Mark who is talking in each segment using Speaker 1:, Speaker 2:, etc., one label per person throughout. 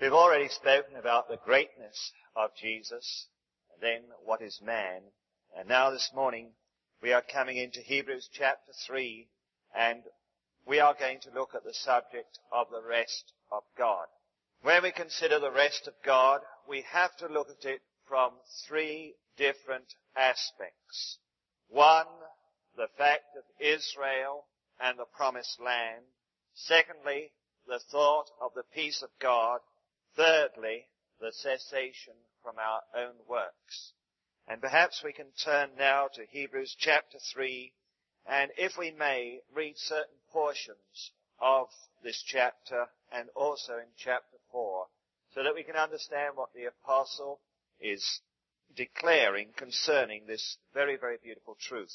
Speaker 1: We've already spoken about the greatness of Jesus, and then what is man. And now this morning we are coming into Hebrews chapter 3, and we are going to look at the subject of the rest of God. When we consider the rest of God, we have to look at it from three different aspects. One, the fact of Israel and the promised land. Secondly, the thought of the peace of God. Thirdly, the cessation from our own works. And perhaps we can turn now to Hebrews chapter 3, and if we may, read certain portions of this chapter and also in chapter 4, so that we can understand what the apostle is declaring concerning this very, very beautiful truth.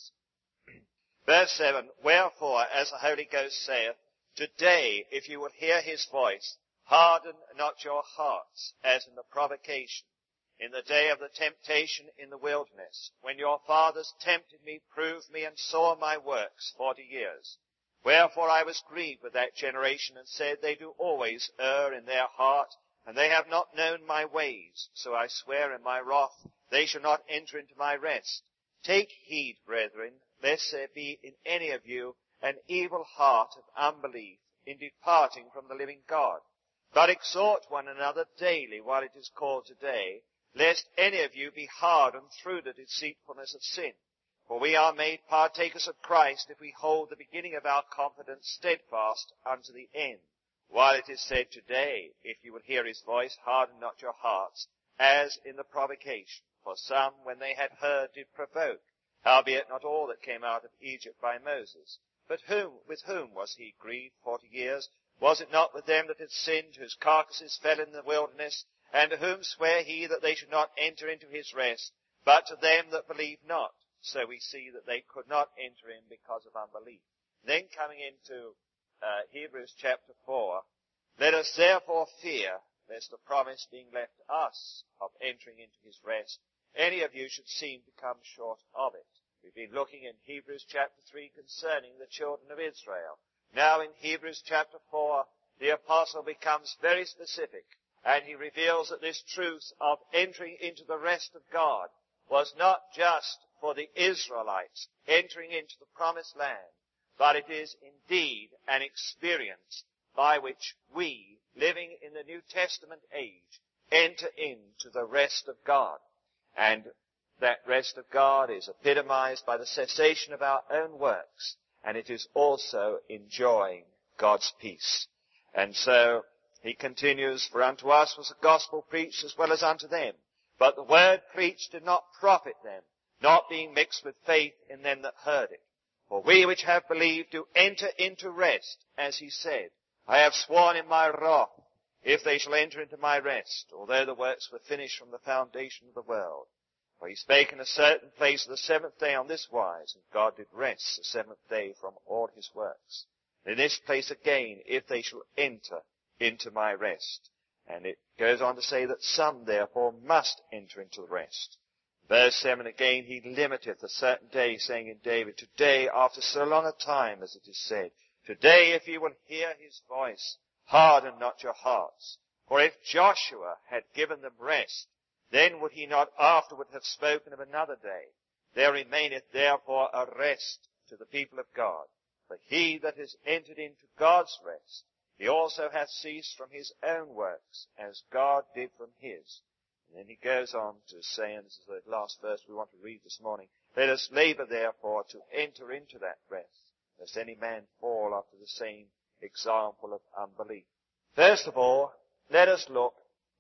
Speaker 1: Verse 7, Wherefore, as the Holy Ghost saith, Today, if you will hear his voice, harden not your hearts, as in the provocation, in the day of the temptation in the wilderness, when your fathers tempted me, proved me, and saw my works 40 years. Wherefore I was grieved with that generation, and said, They do always err in their heart, and they have not known my ways. So I swear in my wrath, they shall not enter into my rest. Take heed, brethren, lest there be in any of you an evil heart of unbelief in departing from the living God. But exhort one another daily while it is called today, lest any of you be hardened through the deceitfulness of sin. For we are made partakers of Christ if we hold the beginning of our confidence steadfast unto the end. While it is said today, if you will hear his voice, harden not your hearts, as in the provocation. For some, when they had heard, did provoke. Howbeit not all that came out of Egypt by Moses. But with whom was he grieved 40 years? Was it not with them that had sinned, whose carcasses fell in the wilderness? And to whom sware he that they should not enter into his rest, but to them that believed not? So we see that they could not enter in because of unbelief. Then coming into Hebrews chapter 4, Let us therefore fear, lest the promise being left us of entering into his rest, any of you should seem to come short of it. We've been looking in Hebrews chapter 3 concerning the children of Israel. Now in Hebrews chapter 4, the apostle becomes very specific, and he reveals that this truth of entering into the rest of God was not just for the Israelites entering into the promised land, but it is indeed an experience by which we, living in the New Testament age, enter into the rest of God. And that rest of God is epitomized by the cessation of our own works, and it is also enjoying God's peace. And so he continues, For unto us was the gospel preached as well as unto them. But the word preached did not profit them, not being mixed with faith in them that heard it. For we which have believed do enter into rest, as he said, I have sworn in my wrath, if they shall enter into my rest, although the works were finished from the foundation of the world. For he spake in a certain place of the seventh day on this wise, and God did rest the seventh day from all his works. And in this place again, if they shall enter into my rest. And it goes on to say that some therefore must enter into the rest. Verse 7 again, he limiteth a certain day, saying in David, Today, after so long a time, as it is said, Today, if ye will hear his voice, harden not your hearts. For if Joshua had given them rest, then would he not afterward have spoken of another day. There remaineth therefore a rest to the people of God. For he that has entered into God's rest, he also hath ceased from his own works, as God did from his. And then he goes on to say, and this is the last verse we want to read this morning, Let us labor therefore to enter into that rest, lest any man fall after the same example of unbelief. First of all, let us look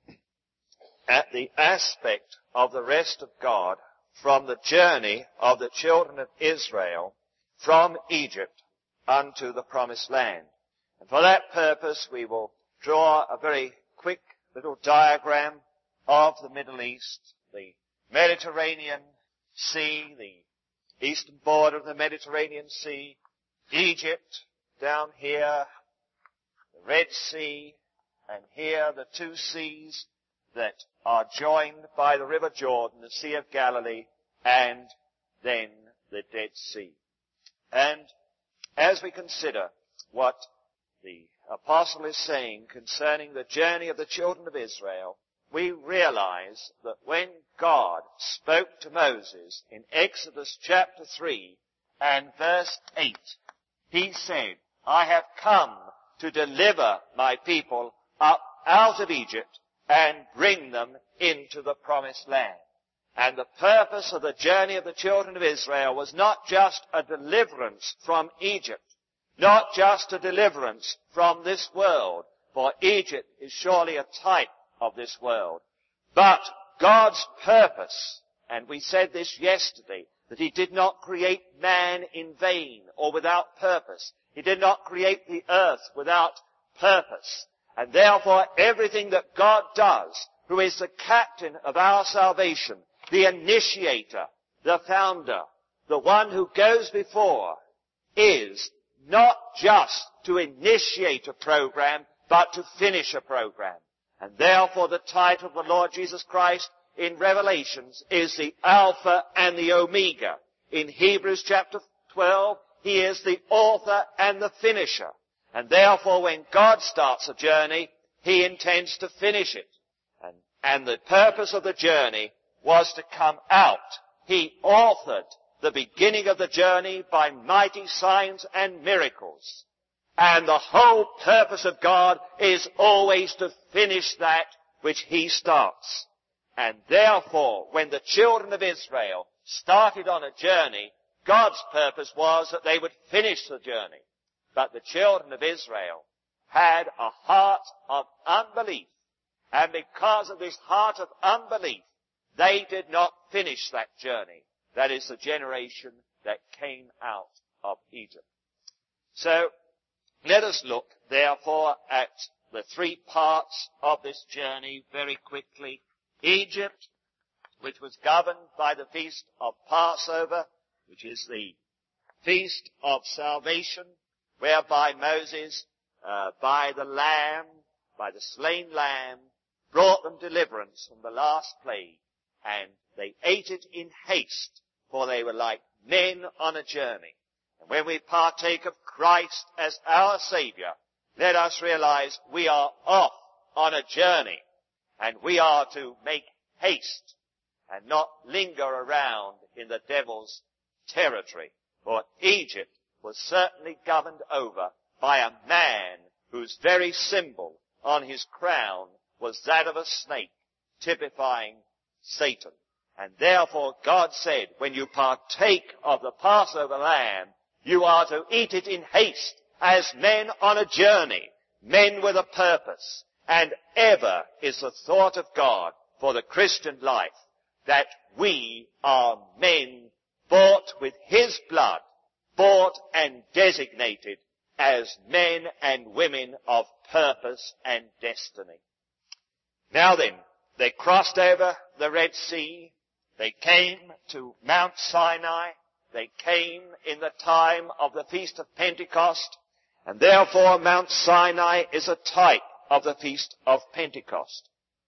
Speaker 1: at the aspect of the rest of God from the journey of the children of Israel from Egypt unto the promised land. And for that purpose, we will draw a very quick little diagram of the Middle East, the Mediterranean Sea, the eastern border of the Mediterranean Sea, Egypt down here, the Red Sea, and here the two seas that are joined by the River Jordan, the Sea of Galilee, and then the Dead Sea. And as we consider what the apostle is saying concerning the journey of the children of Israel, we realize that when God spoke to Moses in Exodus chapter 3 and verse 8, he said, I have come to deliver my people up out of Egypt and bring them into the promised land. And the purpose of the journey of the children of Israel was not just a deliverance from Egypt, not just a deliverance from this world, for Egypt is surely a type of this world, but God's purpose, and we said this yesterday, that he did not create man in vain or without purpose. He did not create the earth without purpose. And therefore everything that God does, who is the captain of our salvation, the initiator, the founder, the one who goes before, is not just to initiate a program, but to finish a program. And therefore the title of the Lord Jesus Christ in Revelations is the Alpha and the Omega. In Hebrews chapter 12, he is the author and the finisher. And therefore when God starts a journey, he intends to finish it. And the purpose of the journey was to come out. He authored the beginning of the journey by mighty signs and miracles. And the whole purpose of God is always to finish that which he starts. And therefore, when the children of Israel started on a journey, God's purpose was that they would finish the journey. But the children of Israel had a heart of unbelief. And because of this heart of unbelief, they did not finish that journey. That is the generation that came out of Egypt. So, let us look, therefore, at the three parts of this journey very quickly. Egypt, which was governed by the feast of Passover, which is the feast of salvation, whereby Moses, by the lamb, by the slain lamb, brought them deliverance from the last plague, and they ate it in haste, for they were like men on a journey. And when we partake of Christ as our Savior, let us realize we are off on a journey, and we are to make haste and not linger around in the devil's territory. For Egypt was certainly governed over by a man whose very symbol on his crown was that of a snake, typifying Satan. And therefore God said, when you partake of the Passover lamb, you are to eat it in haste, as men on a journey, men with a purpose. And ever is the thought of God for the Christian life that we are men bought with his blood, bought and designated as men and women of purpose and destiny. Now then, they crossed over the Red Sea. They came to Mount Sinai. They came in the time of the Feast of Pentecost. And therefore Mount Sinai is a type of the Feast of Pentecost.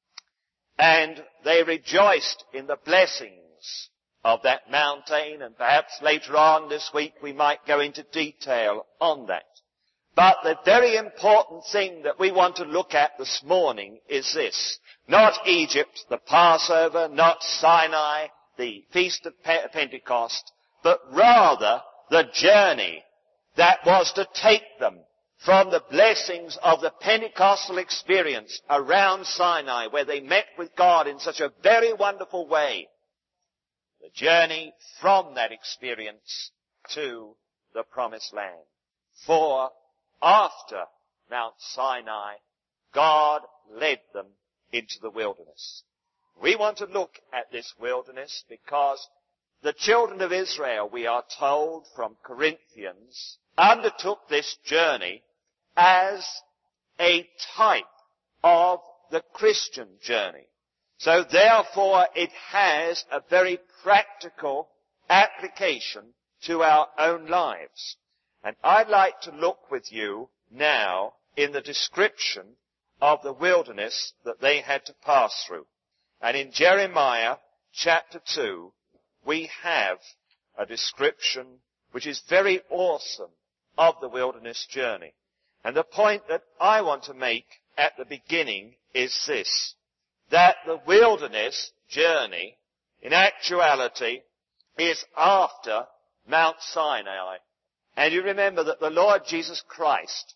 Speaker 1: And they rejoiced in the blessings of that mountain, and perhaps later on this week we might go into detail on that. But the very important thing that we want to look at this morning is this. Not Egypt, the Passover, not Sinai, the Feast of Pentecost, but rather the journey that was to take them from the blessings of the Pentecostal experience around Sinai, where they met with God in such a very wonderful way. The journey from that experience to the Promised Land. For after Mount Sinai, God led them into the wilderness. We want to look at this wilderness because the children of Israel, we are told from Corinthians, undertook this journey as a type of the Christian journey. So therefore it has a very practical application to our own lives. And I'd like to look with you now in the description of the wilderness that they had to pass through. And in Jeremiah chapter 2, we have a description which is very awesome of the wilderness journey. And the point that I want to make at the beginning is this, that the wilderness journey, in actuality, is after Mount Sinai. And you remember that the Lord Jesus Christ,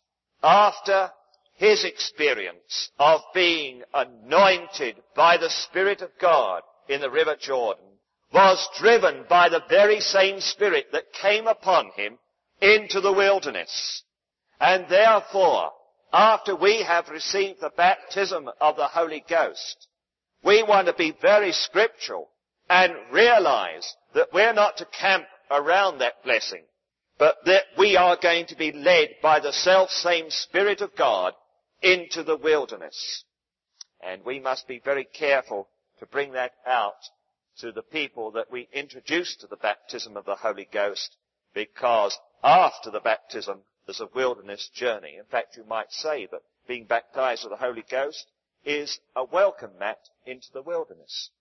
Speaker 1: after his experience of being anointed by the Spirit of God in the River Jordan, was driven by the very same Spirit that came upon him into the wilderness. And therefore, after we have received the baptism of the Holy Ghost, we want to be very scriptural and realize that we're not to camp around that blessing, but that we are going to be led by the self-same Spirit of God into the wilderness. And we must be very careful to bring that out to the people that we introduce to the baptism of the Holy Ghost, because after the baptism there's a wilderness journey. In fact, you might say that being baptized with the Holy Ghost is a welcome mat into the wilderness.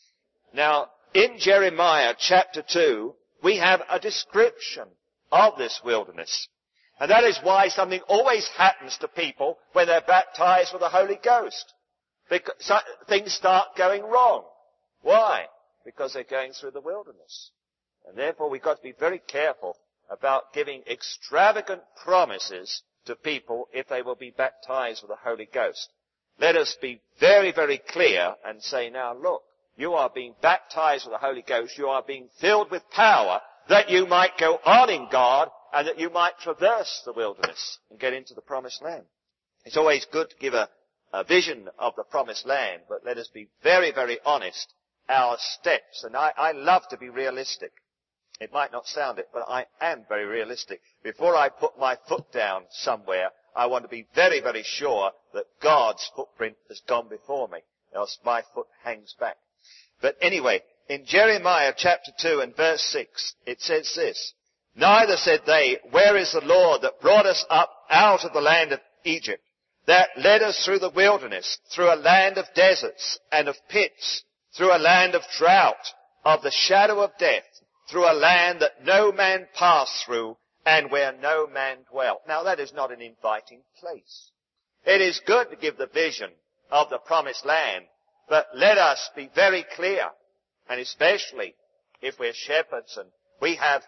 Speaker 1: Now, in Jeremiah chapter 2, we have a description of this wilderness. And that is why something always happens to people when they're baptized with the Holy Ghost. Because things start going wrong. Why? Because they're going through the wilderness. And therefore we've got to be very careful about giving extravagant promises to people if they will be baptized with the Holy Ghost. Let us be very, very clear and say, now look, you are being baptized with the Holy Ghost, you are being filled with power that you might go on in God and that you might traverse the wilderness and get into the promised land. It's always good to give a vision of the promised land, but let us be very, very honest, our steps. And I love to be realistic. It might not sound it, but I am very realistic. Before I put my foot down somewhere, I want to be very, very sure that God's footprint has gone before me, else my foot hangs back. But anyway, in Jeremiah chapter 2 and verse 6, it says this, "Neither said they, where is the Lord that brought us up out of the land of Egypt, that led us through the wilderness, through a land of deserts and of pits, through a land of drought, of the shadow of death, through a land that no man passed through, and where no man dwelt." Now that is not an inviting place. It is good to give the vision of the promised land, but let us be very clear, and especially if we're shepherds and we have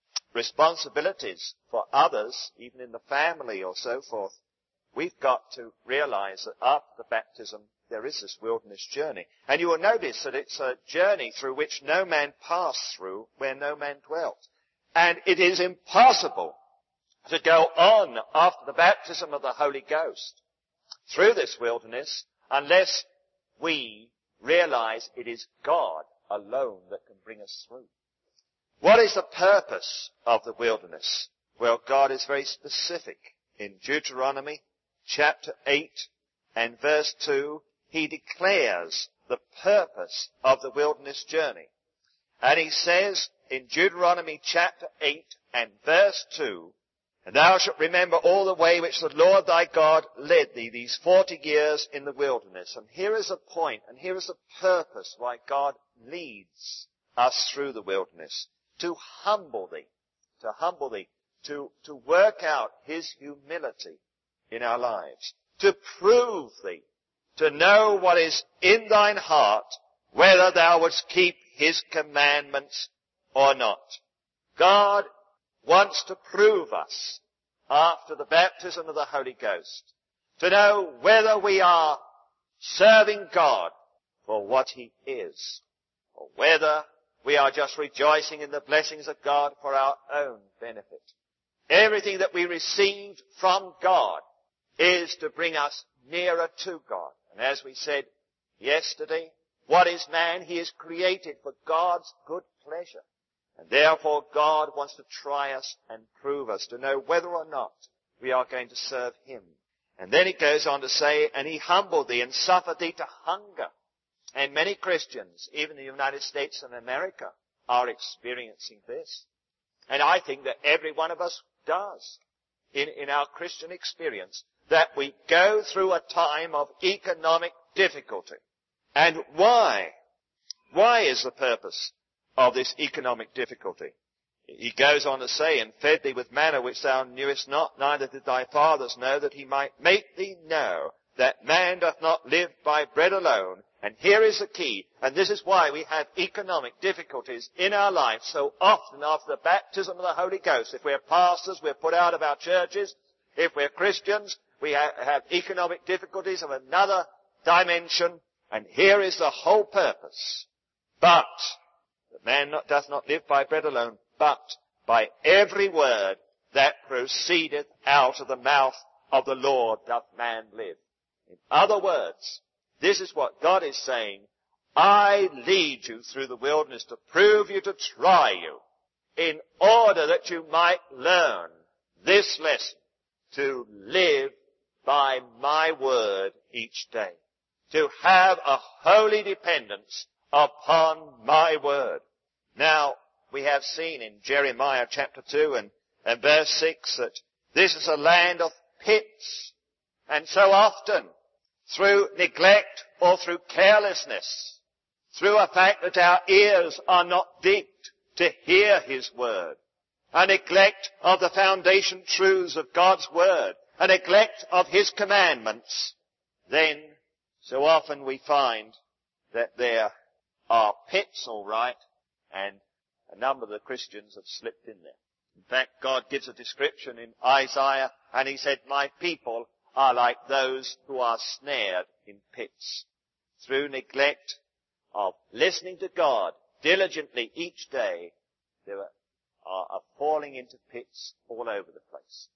Speaker 1: responsibilities for others, even in the family or so forth, we've got to realize that after the baptism there is this wilderness journey. And you will notice that it's a journey through which no man passed through, where no man dwelt. And it is impossible to go on after the baptism of the Holy Ghost through this wilderness unless we realize it is God alone that can bring us through. What is the purpose of the wilderness? Well, God is very specific. In Deuteronomy chapter 8 and verse 2, he declares the purpose of the wilderness journey. And he says in Deuteronomy chapter 8 and verse 2, "And thou shalt remember all the way which the Lord thy God led thee these 40 years in the wilderness." And here is a point, and here is the purpose why God leads us through the wilderness. To humble thee, to work out his humility in our lives, to prove thee, to know what is in thine heart, whether thou wouldst keep his commandments or not. God wants to prove us after the baptism of the Holy Ghost, to know whether we are serving God for what he is, or whether we are just rejoicing in the blessings of God for our own benefit. Everything that we receive from God is to bring us nearer to God. And as we said yesterday, what is man? He is created for God's good pleasure. And therefore God wants to try us and prove us to know whether or not we are going to serve him. And then it goes on to say, "And he humbled thee and suffered thee to hunger." And many Christians, even in the United States and America, are experiencing this. And I think that every one of us does in our Christian experience, that we go through a time of economic difficulty. And why? Why is the purpose of this economic difficulty? He goes on to say, and fed thee with manna which thou knewest not, neither did thy fathers know, that he might make thee know that man doth not live by bread alone. And here is the key, and this is why we have economic difficulties in our life so often after the baptism of the Holy Ghost. If we're pastors, we're put out of our churches. If we're Christians, we have economic difficulties of another dimension. And here is the whole purpose. But that man doth not live by bread alone, but by every word that proceedeth out of the mouth of the Lord doth man live. In other words, this is what God is saying. I lead you through the wilderness to prove you, to try you, in order that you might learn this lesson, to live by my word each day, to have a holy dependence upon my word. Now, we have seen in Jeremiah chapter 2 and verse 6 that this is a land of pits. And so often, through neglect or through carelessness, through a fact that our ears are not dipped to hear His word, a neglect of the foundation truths of God's word, a neglect of His commandments, then so often we find that there are pits, all right, and a number of the Christians have slipped in there. In fact, God gives a description in Isaiah, and He said, my people are like those who are snared in pits. Through neglect of listening to God diligently each day, they are falling into pits all over the place.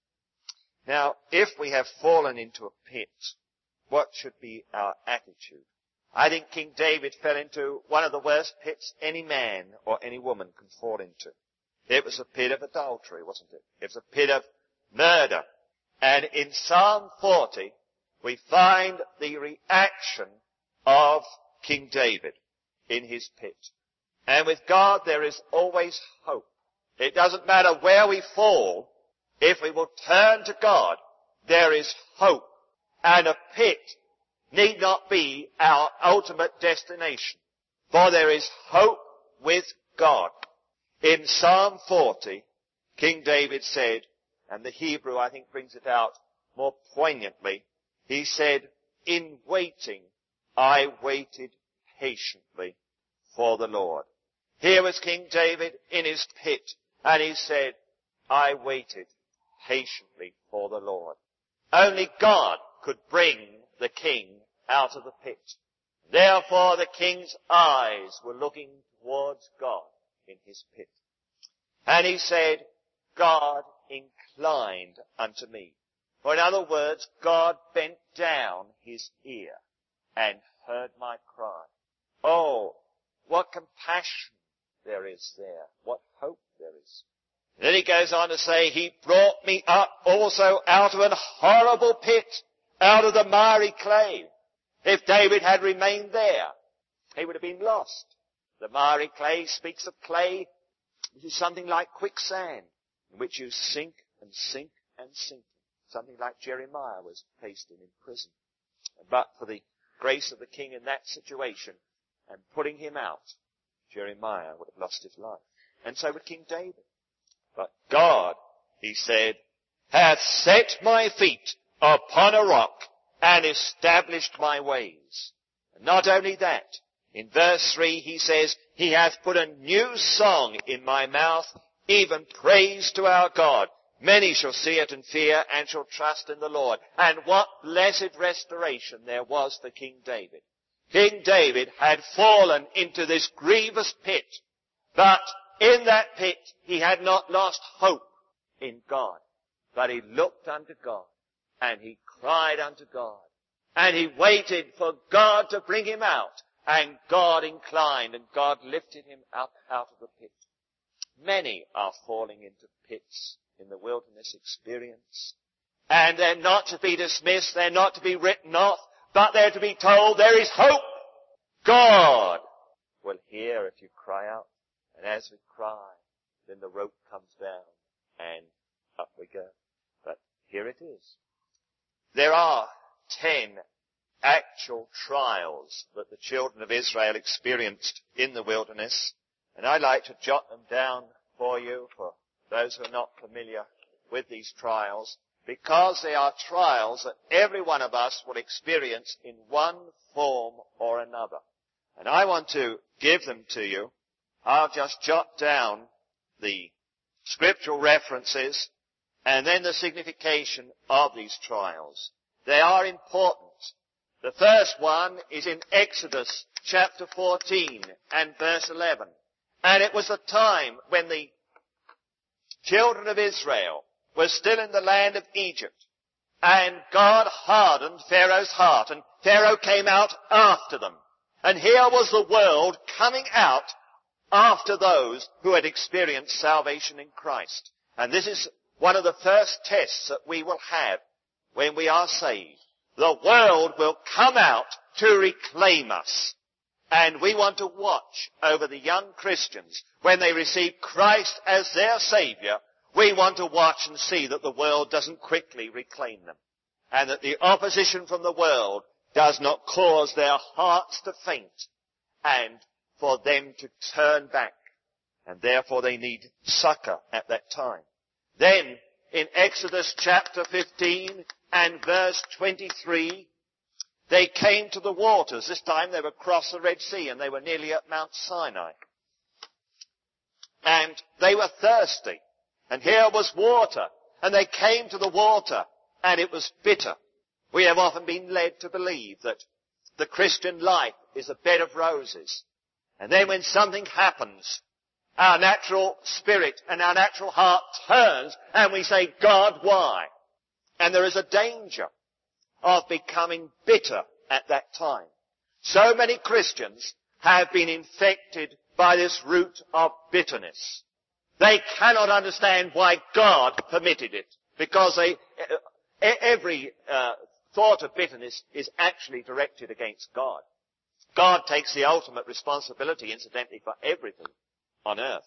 Speaker 1: Now, if we have fallen into a pit, what should be our attitude? I think King David fell into one of the worst pits any man or any woman can fall into. It was a pit of adultery, wasn't it? It was a pit of murder. And in Psalm 40, we find the reaction of King David in his pit. And with God, there is always hope. It doesn't matter where we fall. If we will turn to God, there is hope. And a pit need not be our ultimate destination. For there is hope with God. In Psalm 40, King David said, and the Hebrew, I think, brings it out more poignantly. He said, in waiting, I waited patiently for the Lord. Here was King David in his pit, and he said, I waited patiently for the Lord. Only God could bring the king out of the pit. Therefore, the king's eyes were looking towards God in his pit. And he said, God inclined unto me. Or in other words, God bent down his ear and heard my cry. Oh, what compassion there is there. What hope there is. Then he goes on to say, he brought me up also out of an horrible pit, out of the miry clay. If David had remained there, he would have been lost. The miry clay speaks of clay, which is something like quicksand, in which you sink and sink and sink. Something like Jeremiah was placed in prison. But for the grace of the king in that situation and putting him out, Jeremiah would have lost his life. And so would King David. But God, he said, hath set my feet upon a rock and established my ways. And not only that, in verse 3 he says, he hath put a new song in my mouth, even praise to our God. Many shall see it and fear and shall trust in the Lord. And what blessed restoration there was for King David. King David had fallen into this grievous pit, but in that pit he had not lost hope in God, but he looked unto God and he cried unto God and he waited for God to bring him out, and God inclined and God lifted him up out of the pit. Many are falling into pits in the wilderness experience, and they're not to be dismissed, they're not to be written off, but they're to be told there is hope. God will hear if you cry out. And as we cry, then the rope comes down and up we go. But here it is. There are 10 actual trials that the children of Israel experienced in the wilderness. And I like to jot them down for you, for those who are not familiar with these trials, because they are trials that every one of us will experience in one form or another. And I want to give them to you. I'll just jot down the scriptural references and then the signification of these trials. They are important. The first one is in Exodus chapter 14 and verse 11. And it was a time when the children of Israel were still in the land of Egypt. And God hardened Pharaoh's heart, and Pharaoh came out after them. And here was the world coming out after those who had experienced salvation in Christ. And this is one of the first tests that we will have when we are saved. The world will come out to reclaim us. And we want to watch over the young Christians when they receive Christ as their Savior. We want to watch and see that the world doesn't quickly reclaim them, and that the opposition from the world does not cause their hearts to faint and for them to turn back. And therefore they need succor at that time. Then in Exodus chapter 15 and verse 23, they came to the waters. This time they were across the Red Sea and they were nearly at Mount Sinai. And they were thirsty. And here was water. And they came to the water and it was bitter. We have often been led to believe that the Christian life is a bed of roses. And then when something happens, our natural spirit and our natural heart turns and we say, God, why? And there is a danger of becoming bitter at that time. So many Christians have been infected by this root of bitterness. They cannot understand why God permitted it, because every thought of bitterness is actually directed against God. God takes the ultimate responsibility, incidentally, for everything on earth.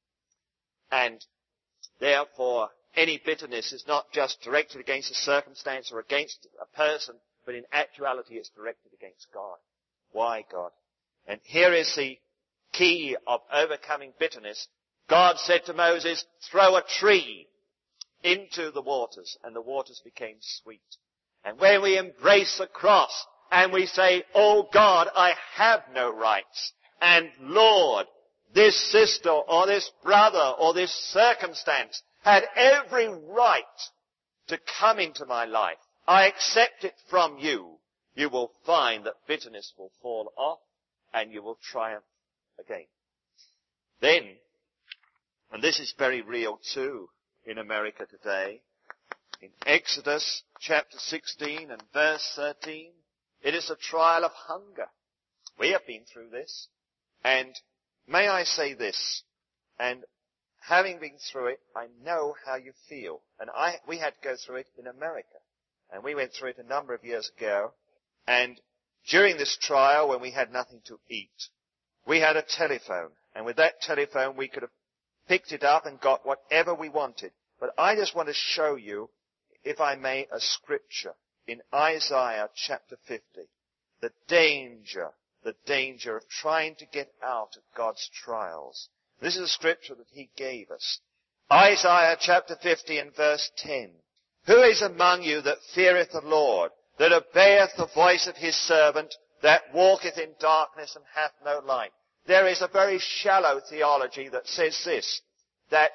Speaker 1: And therefore, any bitterness is not just directed against a circumstance or against a person, but in actuality it's directed against God. Why God? And here is the key of overcoming bitterness. God said to Moses, throw a tree into the waters, and the waters became sweet. And when we embrace the cross and we say, oh God, I have no rights, and Lord, this sister or this brother or this circumstance had every right to come into my life, I accept it from you, you will find that bitterness will fall off and you will triumph again. Then, and this is very real too in America today, in Exodus chapter 16 and verse 13, it is a trial of hunger. We have been through this. And may I say this, and having been through it, I know how you feel. And we had to go through it in America. And we went through it a number of years ago. And during this trial, when we had nothing to eat, we had a telephone. And with that telephone, we could have picked it up and got whatever we wanted. But I just want to show you, if I may, a scripture in Isaiah chapter 50. The danger of trying to get out of God's trials. This is a scripture that he gave us. Isaiah chapter 50 and verse 10. Who is among you that feareth the Lord, that obeyeth the voice of his servant, that walketh in darkness and hath no light? There is a very shallow theology that says this, that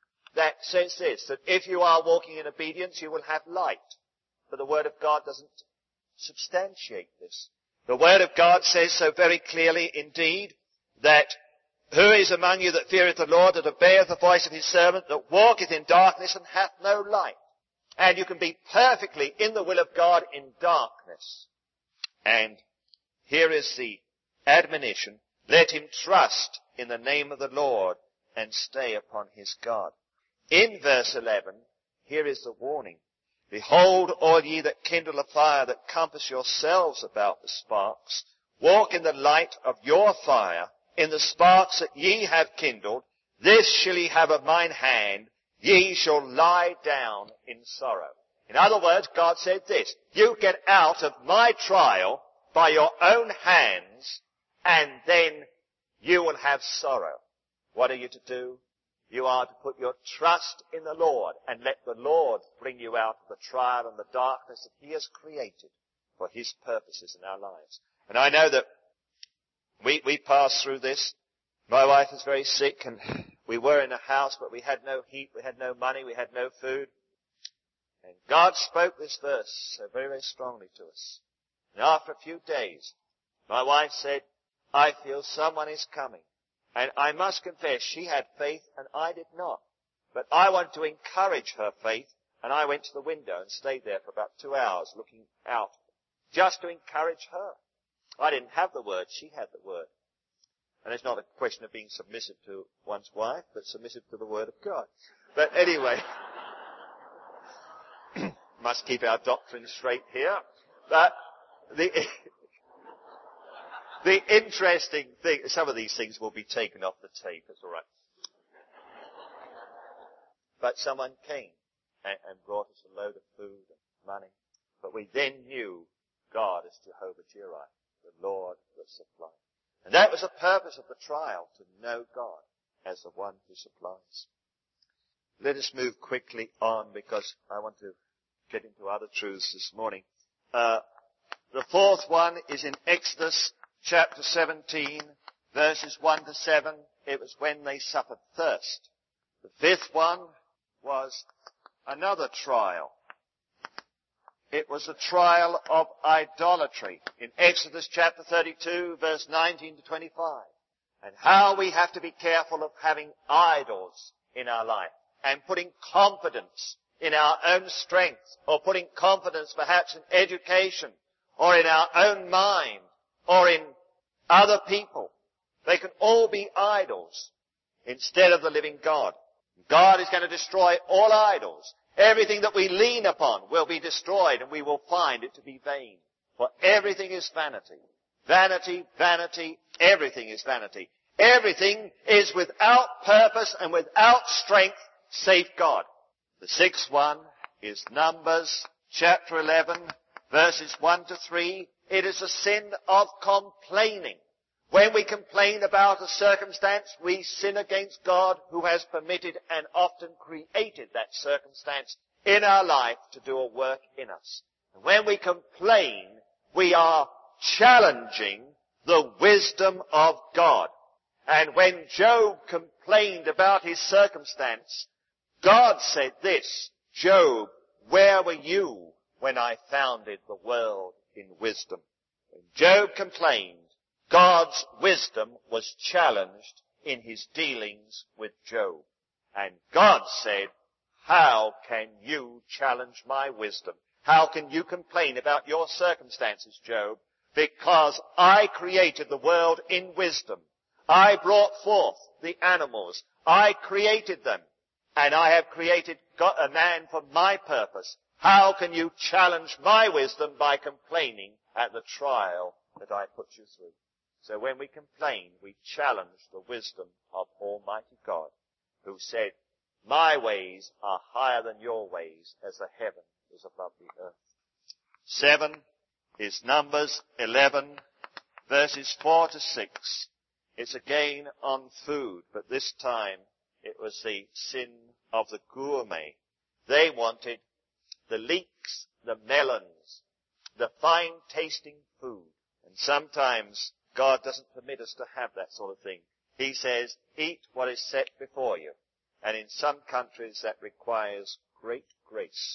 Speaker 1: if you are walking in obedience, you will have light. But the Word of God doesn't substantiate this. The Word of God says so very clearly indeed that who is among you that feareth the Lord, that obeyeth the voice of his servant, that walketh in darkness and hath no light? And you can be perfectly in the will of God in darkness. And here is the admonition, let him trust in the name of the Lord and stay upon his God. In verse 11, here is the warning. Behold, all ye that kindle a fire, that compass yourselves about the sparks, walk in the light of your fire, in the sparks that ye have kindled. This shall ye have of mine hand, ye shall lie down in sorrow. In other words, God said this, you get out of my trial by your own hands, and then you will have sorrow. What are you to do? You are to put your trust in the Lord and let the Lord bring you out of the trial and the darkness that He has created for His purposes in our lives. And I know that we passed through this. My wife is very sick, and we were in a house, but we had no heat, we had no money, we had no food. And God spoke this verse so very, very strongly to us. And after a few days, my wife said, I feel someone is coming. And I must confess, she had faith and I did not. But I wanted to encourage her faith, and I went to the window and stayed there for about 2 hours looking out, just to encourage her. I didn't have the word, she had the word. And it's not a question of being submissive to one's wife, but submissive to the word of God. But anyway, must keep our doctrine straight here. But the interesting thing, some of these things will be taken off the tape, it's all right. But someone came and brought us a load of food and money. But we then knew God as Jehovah Jireh, the Lord that supplies. And that was the purpose of the trial, to know God as the one who supplies. Let us move quickly on, because I want to get into other truths this morning. The fourth one is in Exodus chapter 17, verses 1 to 7. It was when they suffered thirst. The fifth one was another trial. It was a trial of idolatry in Exodus chapter 32, verse 19 to 25. And how we have to be careful of having idols in our life and putting confidence in our own strength, or putting confidence perhaps in education or in our own mind or in other people. They can all be idols instead of the living God. God is going to destroy all idols. Everything that we lean upon will be destroyed, and we will find it to be vain. For everything is vanity. Vanity, vanity, everything is vanity. Everything is without purpose and without strength, save God. The sixth one is Numbers chapter 11, verses 1 to 3. It is a sin of complaining. When we complain about a circumstance, we sin against God, who has permitted and often created that circumstance in our life to do a work in us. And when we complain, we are challenging the wisdom of God. And when Job complained about his circumstance, God said this, Job, where were you when I founded the world in wisdom? When Job complained, God's wisdom was challenged in his dealings with Job. And God said, how can you challenge my wisdom? How can you complain about your circumstances, Job? Because I created the world in wisdom. I brought forth the animals. I created them. And I have created a man for my purpose. How can you challenge my wisdom by complaining at the trial that I put you through? So when we complain, we challenge the wisdom of Almighty God, who said, my ways are higher than your ways, as the heaven is above the earth. 7 is Numbers 11, verses 4 to 6. It's again on food, but this time it was the sin of the gourmet. They wanted the leeks, the melons, the fine-tasting food. And sometimes God doesn't permit us to have that sort of thing. He says, eat what is set before you. And in some countries that requires great grace.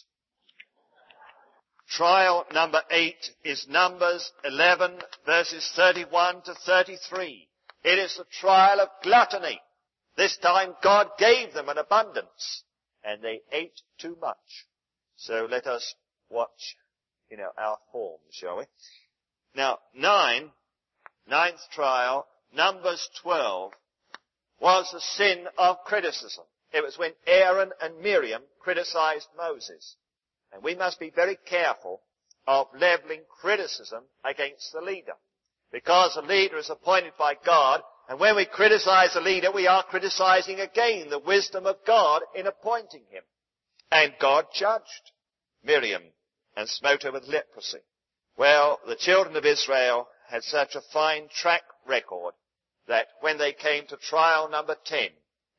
Speaker 1: Trial number 8 is Numbers 11, verses 31 to 33. It is the trial of gluttony. This time God gave them an abundance, and they ate too much. So let us watch, our forms, shall we? Now, ninth trial, Numbers 12, was the sin of criticism. It was when Aaron and Miriam criticized Moses. And we must be very careful of leveling criticism against the leader, because the leader is appointed by God, and when we criticize the leader, we are criticizing again the wisdom of God in appointing him. And God judged Miriam and smote her with leprosy. Well, the children of Israel had such a fine track record that when they came to trial number 10,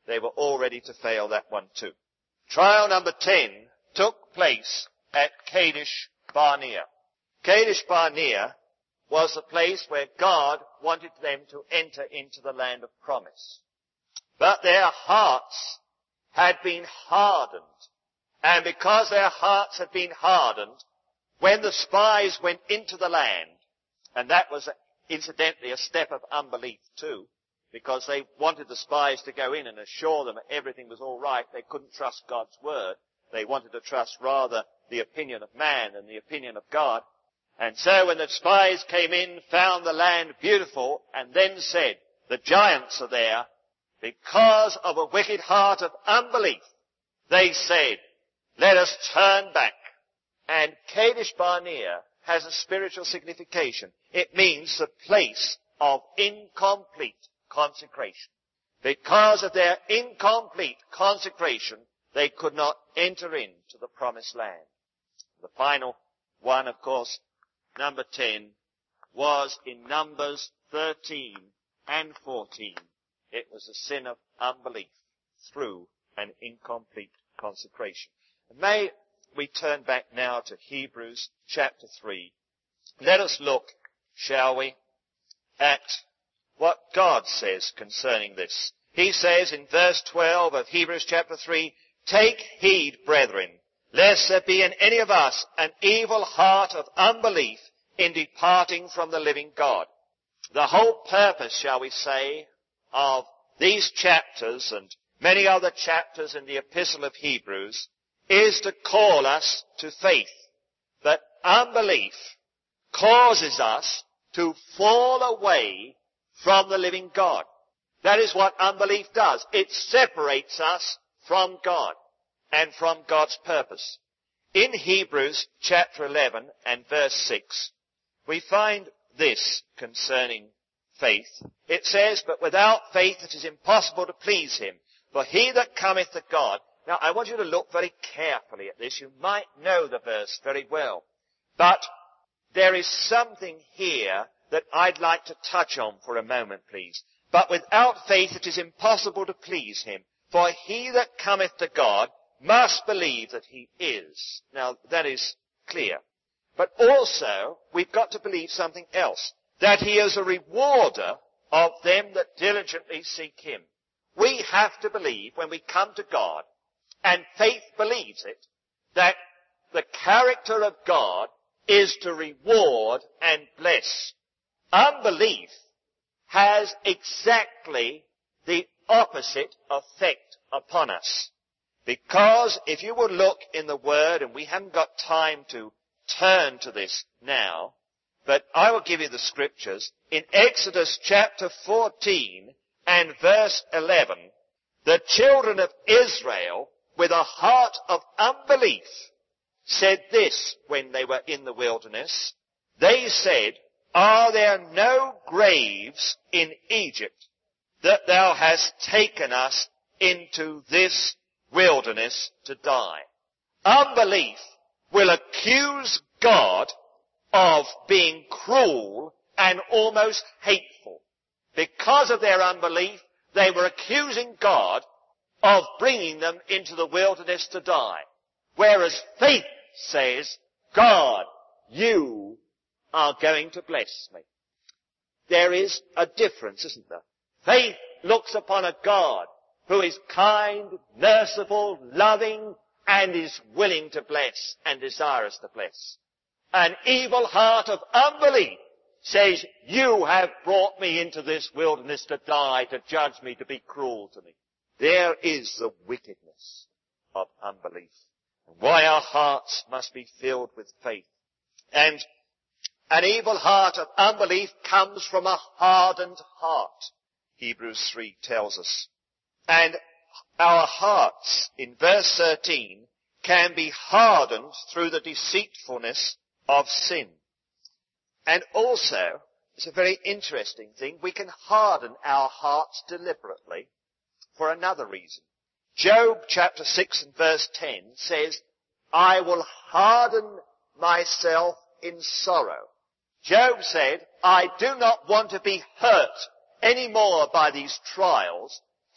Speaker 1: they were all ready to fail that one too. Trial number 10 took place at Kadesh Barnea. Kadesh Barnea was the place where God wanted them to enter into the land of promise. But their hearts had been hardened. And because their hearts had been hardened, when the spies went into the land, and that was incidentally a step of unbelief too, because they wanted the spies to go in and assure them that everything was all right. They couldn't trust God's word. They wanted to trust rather the opinion of man than the opinion of God. And so when the spies came in, found the land beautiful, and then said, the giants are there, because of a wicked heart of unbelief, they said, let us turn back. And Kadesh Barnea has a spiritual signification. It means the place of incomplete consecration. Because of their incomplete consecration, they could not enter into the promised land. The final one, of course, number 10, was in Numbers 13 and 14. It was a sin of unbelief through an incomplete consecration. And may we turn back now to Hebrews chapter 3. Let us look, shall we, at what God says concerning this. He says in verse 12 of Hebrews chapter 3, take heed, brethren, lest there be in any of us an evil heart of unbelief in departing from the living God. The whole purpose, shall we say, of these chapters and many other chapters in the Epistle of Hebrews is to call us to faith. But unbelief causes us to fall away from the living God. That is what unbelief does. It separates us from God and from God's purpose. In Hebrews chapter 11 and verse 6, we find this concerning faith. It says, but without faith it is impossible to please him. For he that cometh to God. Now I want you to look very carefully at this. You might know the verse very well. But there is something here that I'd like to touch on for a moment, please. But without faith it is impossible to please him. For he that cometh to God must believe that he is. Now that is clear. But also, we've got to believe something else. That he is a rewarder of them that diligently seek him. We have to believe when we come to God, and faith believes it, that the character of God is to reward and bless. Unbelief has exactly the opposite effect upon us. Because if you will look in the Word, and we haven't got time to turn to this now, but I will give you the scriptures. In Exodus chapter 14 and verse 11, the children of Israel, with a heart of unbelief, said this when they were in the wilderness. They said, are there no graves in Egypt that thou hast taken us into this wilderness to die? Unbelief will accuse God of being cruel and almost hateful. Because of their unbelief, they were accusing God of bringing them into the wilderness to die. Whereas faith says, God, you are going to bless me. There is a difference, isn't there? Faith looks upon a God who is kind, merciful, loving, and is willing to bless and desirous to bless. An evil heart of unbelief says, you have brought me into this wilderness to die, to judge me, to be cruel to me. There is the wickedness of unbelief. And why our hearts must be filled with faith. And an evil heart of unbelief comes from a hardened heart, Hebrews 3 tells us. And our hearts, in verse 13, can be hardened through the deceitfulness of sin. And also, it's a very interesting thing, we can harden our hearts deliberately for another reason. Job chapter 6 and verse 10 says, I will harden myself in sorrow. Job said, I do not want to be hurt any more by these trials,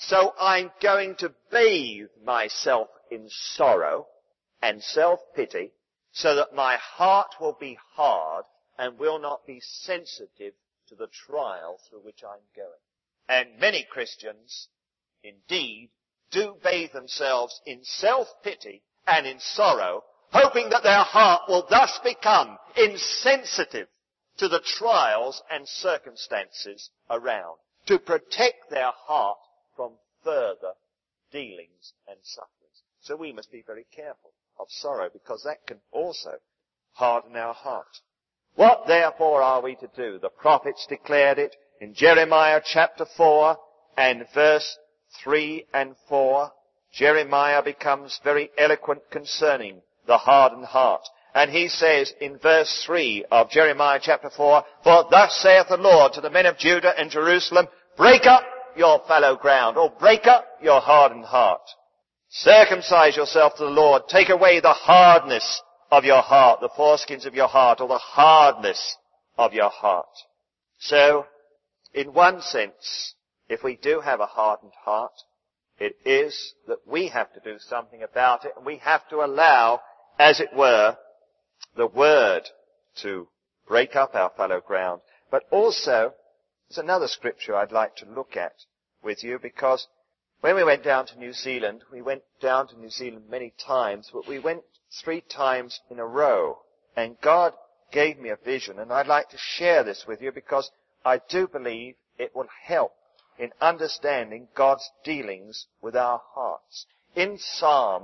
Speaker 1: So I'm going to bathe myself in sorrow and self-pity so that my heart will be hard and will not be sensitive to the trial through which I'm going. And many Christians, indeed, do bathe themselves in self-pity and in sorrow, hoping that their heart will thus become insensitive to the trials and circumstances around, to protect their heart from further dealings and sufferings. So we must be very careful of sorrow, because that can also harden our heart. What therefore are we to do? The prophets declared it in Jeremiah chapter 4 and verse 3 and 4. Jeremiah becomes very eloquent concerning the hardened heart. And he says in verse 3 of Jeremiah chapter 4, "For thus saith the Lord to the men of Judah and Jerusalem, break up your fallow ground," or break up your hardened heart. "Circumcise yourself to the Lord. Take away the hardness of your heart," the foreskins of your heart, or the hardness of your heart. So, in one sense, if we do have a hardened heart, it is that we have to do something about it, and we have to allow, as it were, the Word to break up our fallow ground. But also, there's another scripture I'd like to look at with you, because when we went down to New Zealand, we went down to New Zealand many times, but we went 3 times in a row. And God gave me a vision, and I'd like to share this with you because I do believe it will help in understanding God's dealings with our hearts. In Psalm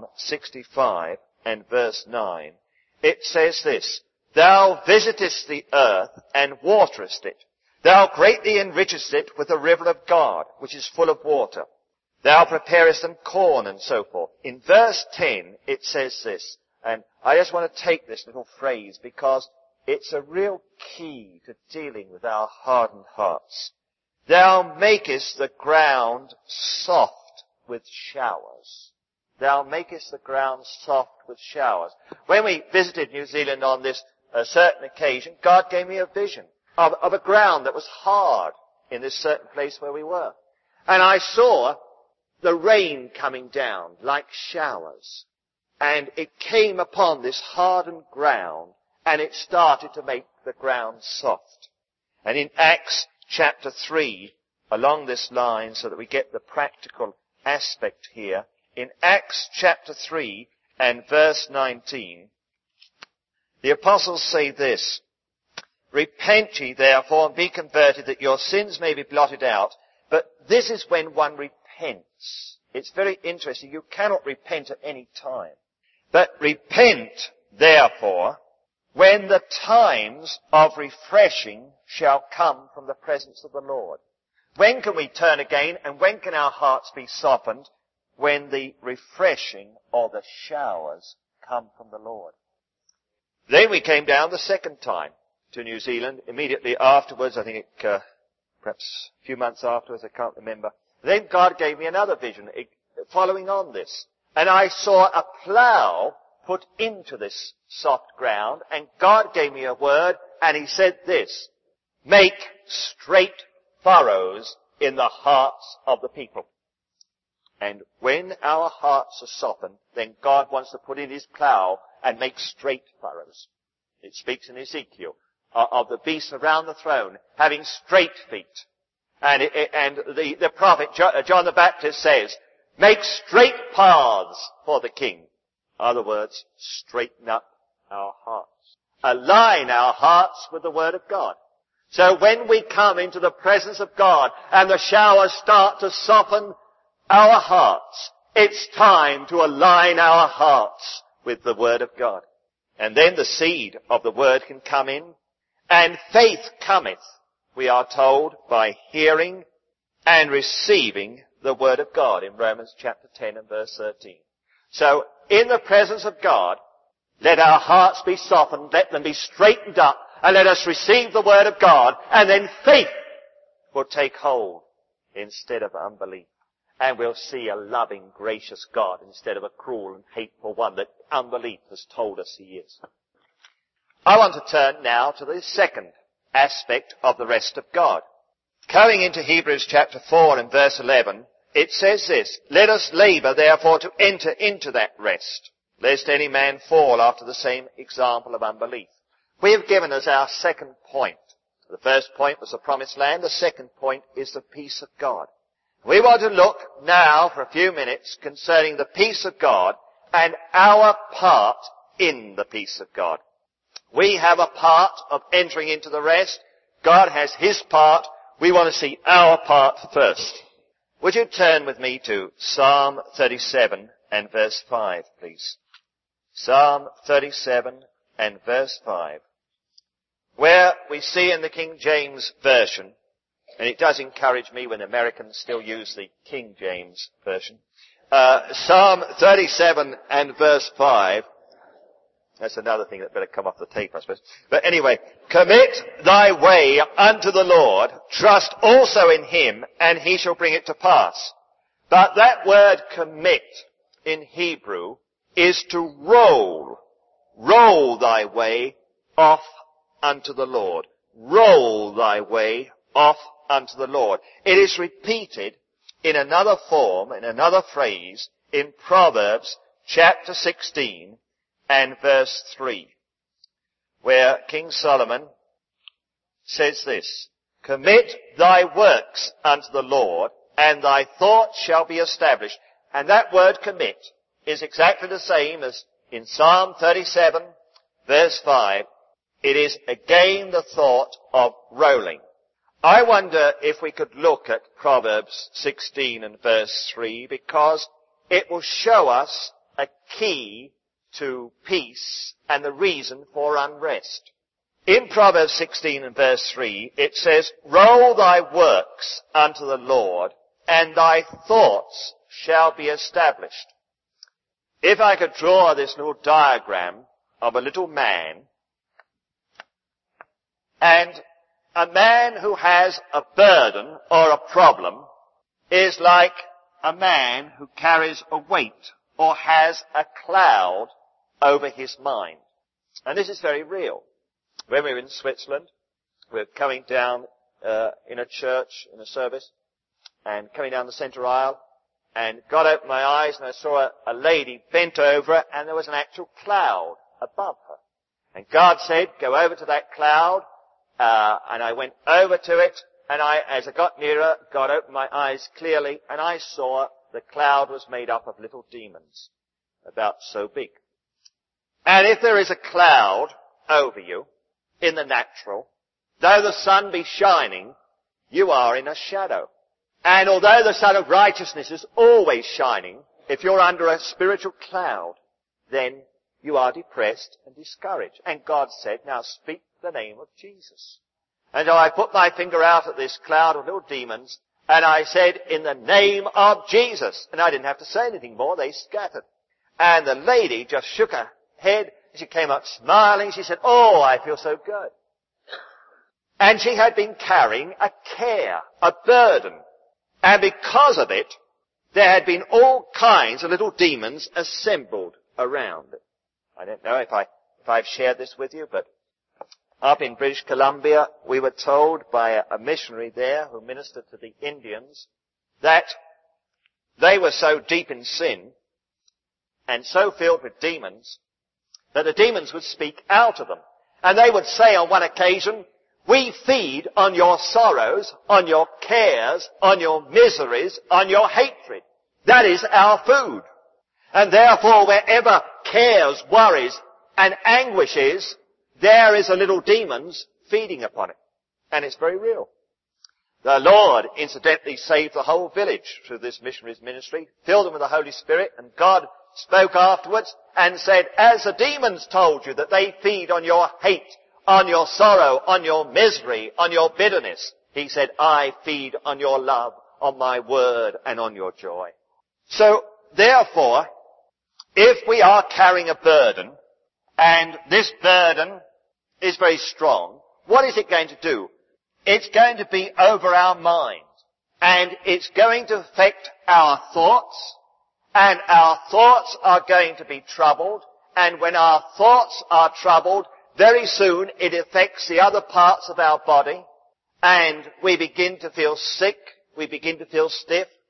Speaker 1: 65 and verse 9, it says this, "Thou visitest the earth and waterest it. Thou greatly enrichest it with the river of God, which is full of water. Thou preparest them corn," and so forth. In verse 10, it says this, and I just want to take this little phrase because it's a real key to dealing with our hardened hearts. "Thou makest the ground soft with showers." Thou makest the ground soft with showers. When we visited New Zealand on this certain occasion, God gave me a vision of a ground that was hard in this certain place where we were. And I saw the rain coming down like showers. And it came upon this hardened ground, and it started to make the ground soft. And in Acts chapter 3, along this line, so that we get the practical aspect here, in Acts chapter 3 and verse 19, the apostles say this, "Repent ye therefore and be converted, that your sins may be blotted out." But this is when one repents. It's very interesting. You cannot repent at any time. But repent therefore when the times of refreshing shall come from the presence of the Lord. When can we turn again, and when can our hearts be softened? When the refreshing or the showers come from the Lord. Then we came down the second time to New Zealand, immediately afterwards, I think perhaps a few months afterwards, I can't remember. Then God gave me another vision following on this. And I saw a plough put into this soft ground, and God gave me a word, and He said this, "Make straight furrows in the hearts of the people." And when our hearts are softened, then God wants to put in His plough and make straight furrows. It speaks in Ezekiel of the beasts around the throne having straight feet. And the prophet John the Baptist says, "Make straight paths for the King." In other words, straighten up our hearts. Align our hearts with the Word of God. So when we come into the presence of God and the showers start to soften our hearts, it's time to align our hearts with the Word of God. And then the seed of the Word can come in, and faith cometh, we are told, by hearing and receiving the Word of God in Romans chapter 10 and verse 13. So, in the presence of God, let our hearts be softened, let them be straightened up, and let us receive the Word of God, and then faith will take hold instead of unbelief. And we'll see a loving, gracious God instead of a cruel and hateful one that unbelief has told us He is. I want to turn now to the second aspect of the rest of God. Coming into Hebrews chapter 4 and verse 11, it says this, let us labor therefore to enter into that rest, lest any man fall after the same example of unbelief. We have given as our second point. The first point was the promised land. The second point is the peace of God. We want to look now for a few minutes concerning the peace of God and our part in the peace of God. We have a part of entering into the rest. God has his part. We want to see our part first. Would you turn with me to Psalm 37 and verse 5, please? Psalm 37 and verse 5. Where we see in the King James Version, and it does encourage me when Americans still use the King James Version, Psalm 37 and verse 5, that's another thing that better come off the tape, I suppose. But anyway, commit thy way unto the Lord, trust also in him, and he shall bring it to pass. But that word commit in Hebrew is to roll. Roll thy way off unto the Lord. Roll thy way off unto the Lord. It is repeated in another form, in another phrase, in Proverbs chapter 16 and verse 3, where King Solomon says this, commit thy works unto the Lord, and thy thoughts shall be established. And that word commit is exactly the same as in Psalm 37 verse 5. It is again the thought of rolling. I wonder if we could look at Proverbs 16 and verse 3, because it will show us a key to peace and the reason for unrest. In Proverbs 16 and verse 3, it says, roll thy works unto the Lord, and thy thoughts shall be established. If I could draw this little diagram of a little man, and a man who has a burden or a problem is like a man who carries a weight or has a cloud over his mind. And this is very real. When we were in Switzerland, we were coming down in a church, in a service, and coming down the centre aisle, and God opened my eyes, and I saw a lady bent over, and there was an actual cloud above her. And God said, go over to that cloud, and I went over to it, and as I got nearer, God opened my eyes clearly, and I saw the cloud was made up of little demons, about so big. And if there is a cloud over you, in the natural, though the sun be shining, you are in a shadow. And although the sun of righteousness is always shining, if you're under a spiritual cloud, then you are depressed and discouraged. And God said, now speak the name of Jesus. And so I put my finger out at this cloud of little demons, and I said, in the name of Jesus. And I didn't have to say anything more, they scattered. And the lady just shook her head, she came up smiling, she said, oh, I feel so good. And she had been carrying a care, a burden. And because of it, there had been all kinds of little demons assembled around it. I don't know if I've shared this with you, but up in British Columbia, we were told by a missionary there who ministered to the Indians that they were so deep in sin and so filled with demons that the demons would speak out of them. And they would say on one occasion, we feed on your sorrows, on your cares, on your miseries, on your hatred. That is our food. And therefore, wherever cares, worries, and anguish is, there is a little demons feeding upon it. And it's very real. The Lord, incidentally, saved the whole village through this missionary's ministry, filled them with the Holy Spirit, and God spoke afterwards and said, as the demons told you that they feed on your hate, on your sorrow, on your misery, on your bitterness, he said, I feed on your love, on my word, and on your joy. So, therefore, if we are carrying a burden, and this burden is very strong, what is it going to do? It's going to be over our mind, and it's going to affect our thoughts, and our thoughts are going to be troubled, and when our thoughts are troubled, very soon it affects the other parts of our body, and we begin to feel sick, we begin to feel stiff,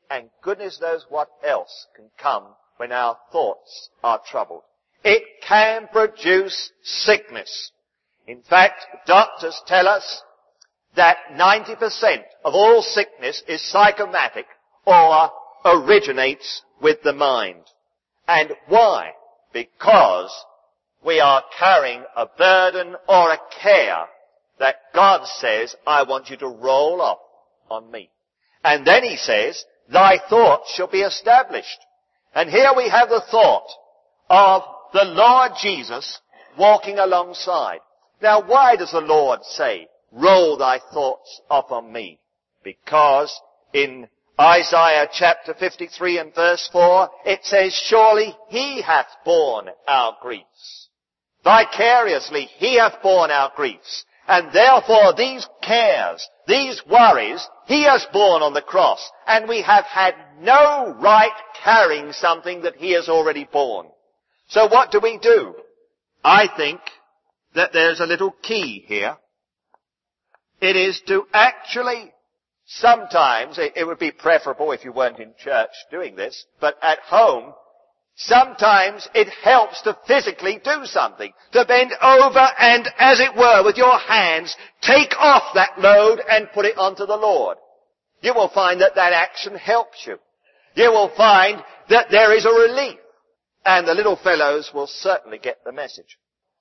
Speaker 1: and goodness knows what else can come when our thoughts are troubled. It can produce sickness. In fact, doctors tell us that 90% of all sickness is psychosomatic or originates with the mind. And why? Because we are carrying a burden or a care that God says, I want you to roll off on me. And then he says, thy thoughts shall be established. And here we have the thought of the Lord Jesus walking alongside. Now why does the Lord say, roll thy thoughts off on me? Because in Isaiah chapter 53 and verse 4, it says, surely he hath borne our griefs. Vicariously he hath borne our griefs. And therefore these cares, these worries, he has borne on the cross. And we have had no right carrying something that he has already borne. So what do we do? I think that there's a little key here. It is to actually, sometimes, it would be preferable if you weren't in church doing this, but at home, sometimes it helps to physically do something. To bend over and, as it were, with your hands, take off that load and put it onto the Lord. You will find that that action helps you. You will find that there is a relief. And the little fellows will certainly get the message.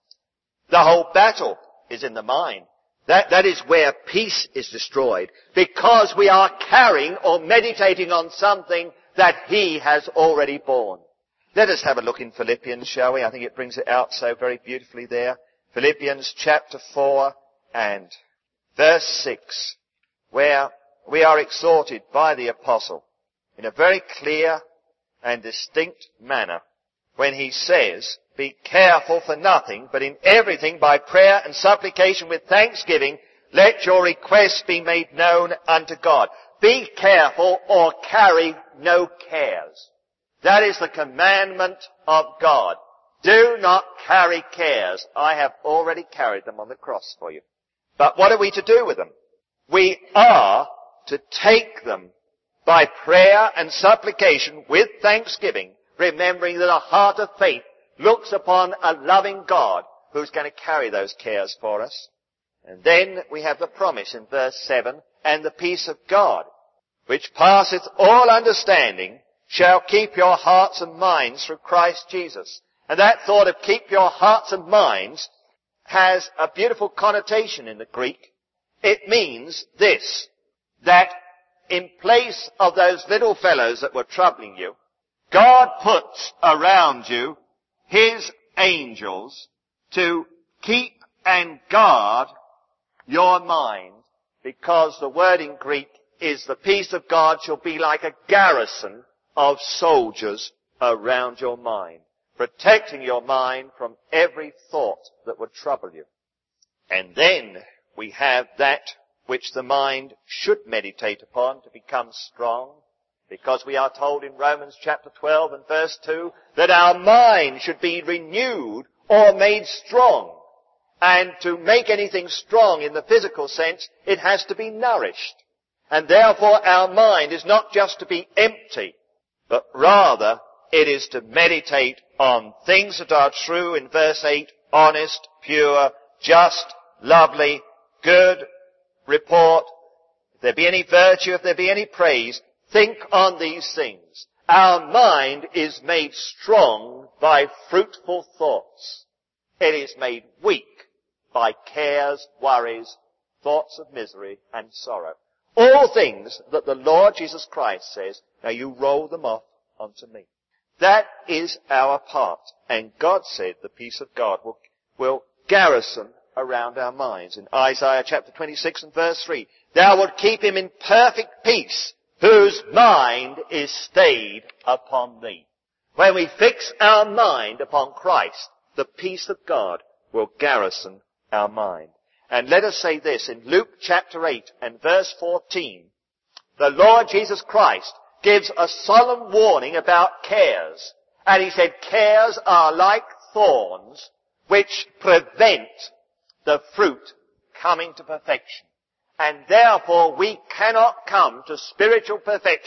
Speaker 1: The whole battle is in the mind. That is where peace is destroyed. Because we are carrying or meditating on something that he has already borne. Let us have a look in Philippians, shall we? I think it brings it out so very beautifully there. Philippians chapter 4 and verse 6, where we are exhorted by the apostle in a very clear and distinct manner when he says, be careful for nothing, but in everything by prayer and supplication with thanksgiving, let your requests be made known unto God. Be careful or carry no cares. That is the commandment of God. Do not carry cares. I have already carried them on the cross for you. But what are we to do with them? We are to take them by prayer and supplication with thanksgiving, remembering that a heart of faith looks upon a loving God who's going to carry those cares for us. And then we have the promise in verse 7, and the peace of God, which passeth all understanding, shall keep your hearts and minds through Christ Jesus. And that thought of keep your hearts and minds has a beautiful connotation in the Greek. It means this, that in place of those little fellows that were troubling you, God puts around you his angels to keep and guard your mind, because the word in Greek is the peace of God shall be like a garrison of soldiers around your mind, protecting your mind from every thought that would trouble you. And then we have that which the mind should meditate upon to become strong, because we are told in Romans chapter 12 and verse 2 that our mind should be renewed or made strong. And to make anything strong in the physical sense, it has to be nourished. And therefore our mind is not just to be empty, but rather it is to meditate on things that are true, in verse 8, honest, pure, just, lovely, good report. If there be any virtue, if there be any praise, think on these things. Our mind is made strong by fruitful thoughts. It is made weak by cares, worries, thoughts of misery and sorrow. All things that the Lord Jesus Christ says, now you roll them off onto me. That is our part. And God said the peace of God will garrison around our minds. In Isaiah chapter 26 and verse 3, thou wilt keep him in perfect peace, whose mind is stayed upon thee. When we fix our mind upon Christ, the peace of God will garrison our mind. And let us say this, in Luke chapter 8 and verse 14, the Lord Jesus Christ gives a solemn warning about cares. And he said, cares are like thorns which prevent the fruit coming to perfection. And therefore we cannot come to spiritual perfection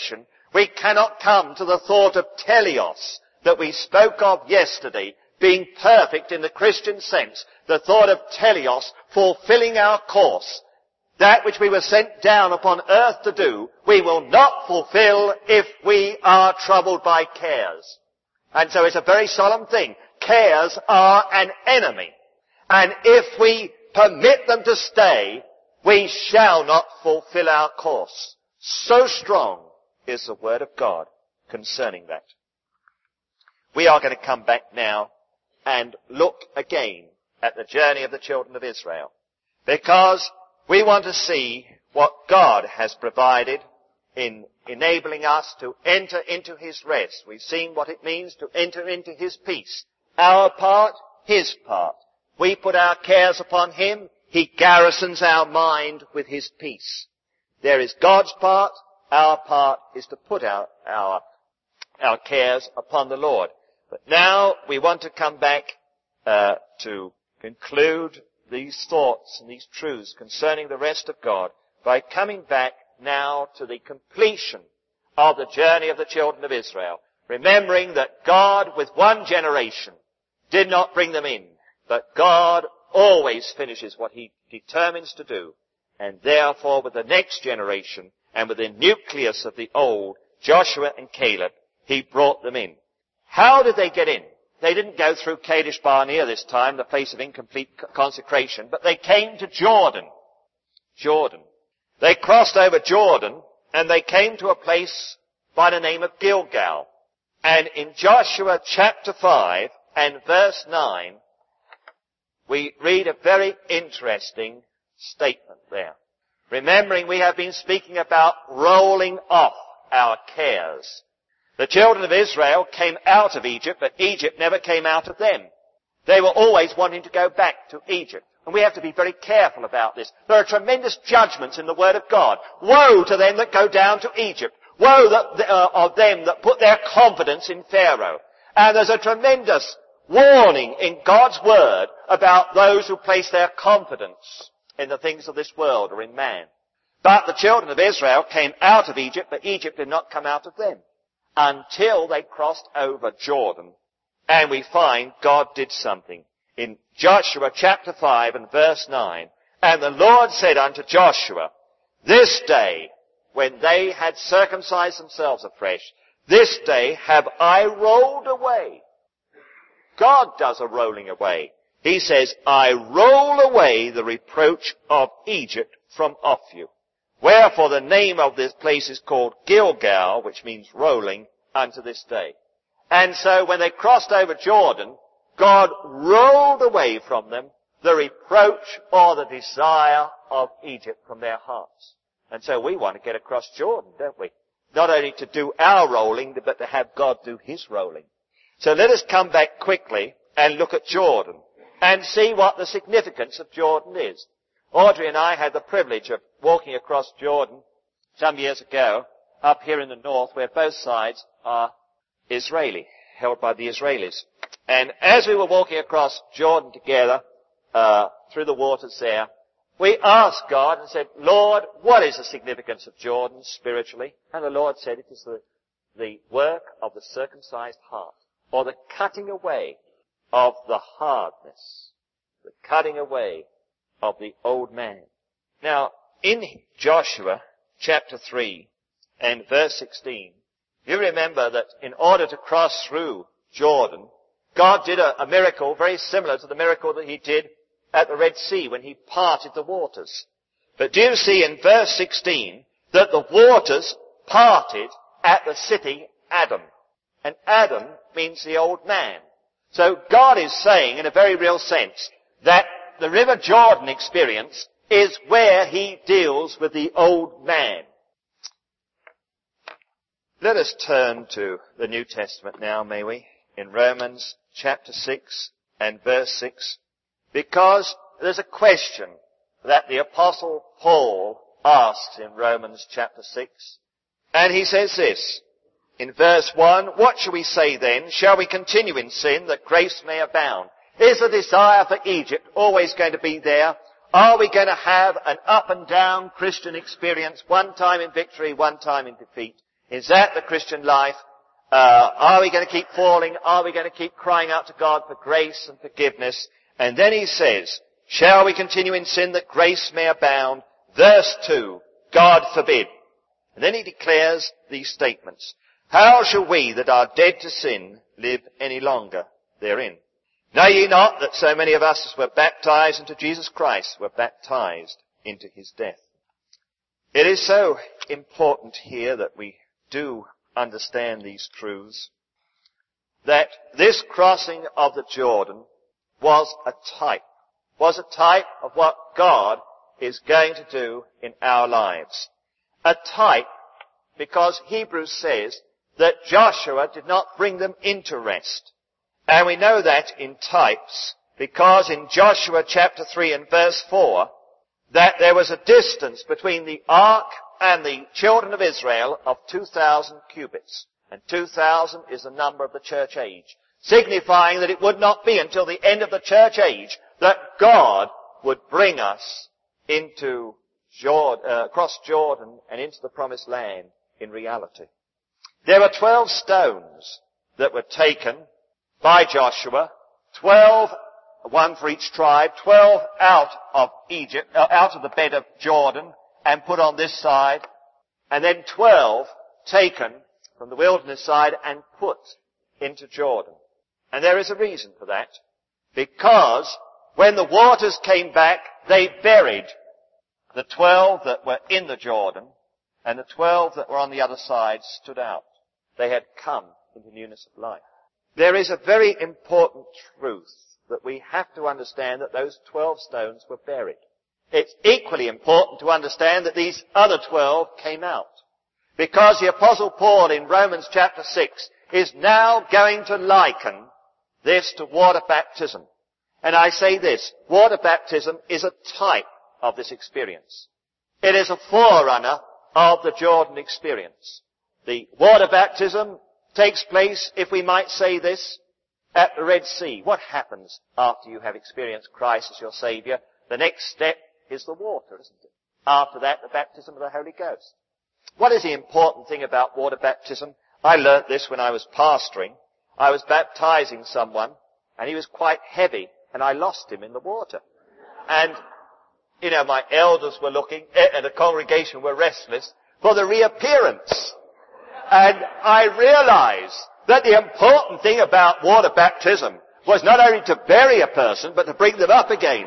Speaker 1: We cannot come to the thought of teleos that we spoke of yesterday, being perfect in the Christian sense, the thought of teleos, fulfilling our course. That which we were sent down upon earth to do, we will not fulfill if we are troubled by cares. And so it's a very solemn thing. Cares are an enemy. And if we permit them to stay, we shall not fulfill our course. So strong is the word of God concerning that. We are going to come back now and look again at the journey of the children of Israel, because we want to see what God has provided in enabling us to enter into His rest. We've seen what it means to enter into His peace. Our part, His part. We put our cares upon Him. He garrisons our mind with His peace. There is God's part. Our part is to put our cares upon the Lord. But now we want to come back to conclude these thoughts and these truths concerning the rest of God by coming back now to the completion of the journey of the children of Israel, remembering that God, with one generation, did not bring them in, but God always finishes what He determines to do, and therefore with the next generation and with the nucleus of the old, Joshua and Caleb, He brought them in. How did they get in? They didn't go through Kadesh Barnea this time, the place of incomplete consecration, but they came to Jordan. Jordan. They crossed over Jordan, and they came to a place by the name of Gilgal. And in Joshua chapter 5 and verse 9, we read a very interesting statement there. Remembering we have been speaking about rolling off our cares. The children of Israel came out of Egypt, but Egypt never came out of them. They were always wanting to go back to Egypt. And we have to be very careful about this. There are tremendous judgments in the Word of God. Woe to them that go down to Egypt. Woe of them that put their confidence in Pharaoh. And there's a tremendous warning in God's Word about those who place their confidence in the things of this world or in man. But the children of Israel came out of Egypt, but Egypt did not come out of them until they crossed over Jordan. And we find God did something. In Joshua chapter 5 and verse 9, and the Lord said unto Joshua, this day, when they had circumcised themselves afresh, this day have I rolled away. God does a rolling away. He says, I roll away the reproach of Egypt from off you. Wherefore the name of this place is called Gilgal, which means rolling, unto this day. And so when they crossed over Jordan, God rolled away from them the reproach or the desire of Egypt from their hearts. And so we want to get across Jordan, don't we? Not only to do our rolling, but to have God do His rolling. So let us come back quickly and look at Jordan and see what the significance of Jordan is. Audrey and I had the privilege of walking across Jordan some years ago up here in the north, where both sides are Israeli, held by the Israelis. And as we were walking across Jordan together, through the waters there, we asked God and said, Lord, what is the significance of Jordan spiritually? And the Lord said, it is the work of the circumcised heart, or the cutting away of the hardness, the cutting away of the old man. Now, in Joshua chapter 3 and verse 16, you remember that in order to cross through Jordan, God did a miracle very similar to the miracle that He did at the Red Sea when He parted the waters. But do you see in verse 16 that the waters parted at the city Adam? And Adam means the old man. So God is saying in a very real sense that the River Jordan experience is where He deals with the old man. Let us turn to the New Testament now, may we, in Romans chapter 6 and verse 6, because there's a question that the Apostle Paul asks in Romans chapter 6, and he says this, in verse 1, what shall we say then? Shall we continue in sin that grace may abound? Is the desire for Egypt always going to be there? Are we going to have an up and down Christian experience, one time in victory, one time in defeat? Is that the Christian life? Are we going to keep falling? Are we going to keep crying out to God for grace and forgiveness? And then he says, shall we continue in sin that grace may abound? Verse 2, God forbid. And then he declares these statements. How shall we that are dead to sin live any longer therein? Know ye not that so many of us as were baptized into Jesus Christ were baptized into his death? It is so important here that we do understand these truths, that this crossing of the Jordan was a type of what God is going to do in our lives. A type because Hebrews says that Joshua did not bring them into rest. And we know that in types because in Joshua chapter 3 and verse 4 that there was a distance between the ark and the children of Israel of 2,000 cubits. And 2,000 is the number of the church age, signifying that it would not be until the end of the church age that God would bring us into across Jordan and into the promised land in reality. There were 12 stones that were taken by Joshua, 12, one for each tribe, 12 out of Egypt, out of the bed of Jordan, and put on this side, and then 12 taken from the wilderness side and put into Jordan. And there is a reason for that, because when the waters came back, they buried the 12 that were in the Jordan, and the 12 that were on the other side stood out. They had come into newness of life. There is a very important truth that we have to understand, that those 12 stones were buried. It's equally important to understand that these other 12 came out. Because the Apostle Paul in Romans chapter 6 is now going to liken this to water baptism. And I say this, water baptism is a type of this experience. It is a forerunner of the Jordan experience. The water baptism takes place, if we might say this, at the Red Sea. What happens after you have experienced Christ as your Saviour? The next step is the water, isn't it? After that, the baptism of the Holy Ghost. What is the important thing about water baptism? I learnt this when I was pastoring. I was baptizing someone, and he was quite heavy, and I lost him in the water. And, my elders were looking, and the congregation were restless for the reappearance. And I realized that the important thing about water baptism was not only to bury a person, but to bring them up again.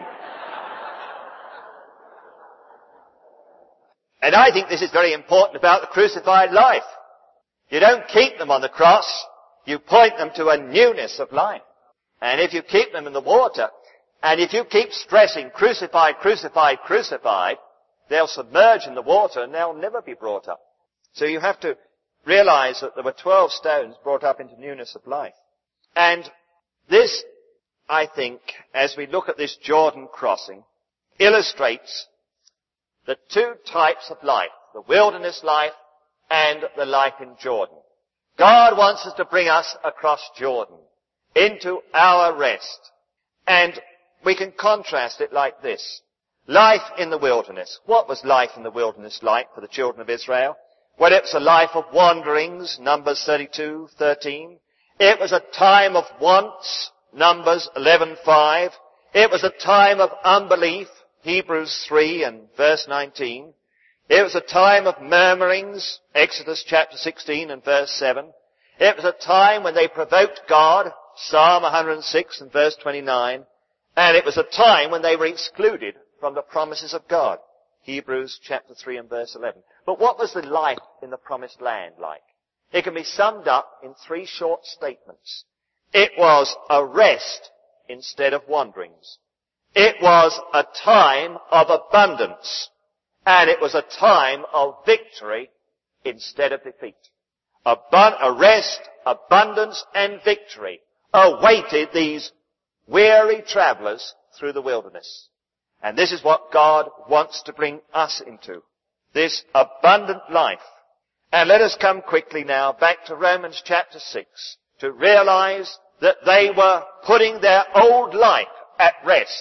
Speaker 1: And I think this is very important about the crucified life. You don't keep them on the cross, you point them to a newness of life. And if you keep them in the water, and if you keep stressing crucified, crucified, crucified, they'll submerge in the water and they'll never be brought up. So you have to realize that there were 12 stones brought up into newness of life. And this, I think, as we look at this Jordan crossing, illustrates the two types of life, the wilderness life and the life in Jordan. God wants us to bring us across Jordan into our rest. And we can contrast it like this. Life in the wilderness. What was life in the wilderness like for the children of Israel? Well, it was a life of wanderings, Numbers 32:13. It was a time of wants, Numbers 11:5. It was a time of unbelief, Hebrews 3 and verse 19. It was a time of murmurings, Exodus chapter 16 and verse 7. It was a time when they provoked God, Psalm 106 and verse 29. And it was a time when they were excluded from the promises of God, Hebrews chapter 3 and verse 11. But what was the life in the promised land like? It can be summed up in 3 short statements. It was a rest instead of wanderings. It was a time of abundance. And it was a time of victory instead of defeat. A rest, abundance, and victory awaited these weary travelers through the wilderness. And this is what God wants to bring us into, this abundant life. And let us come quickly now back to Romans chapter 6 to realize that they were putting their old life at rest.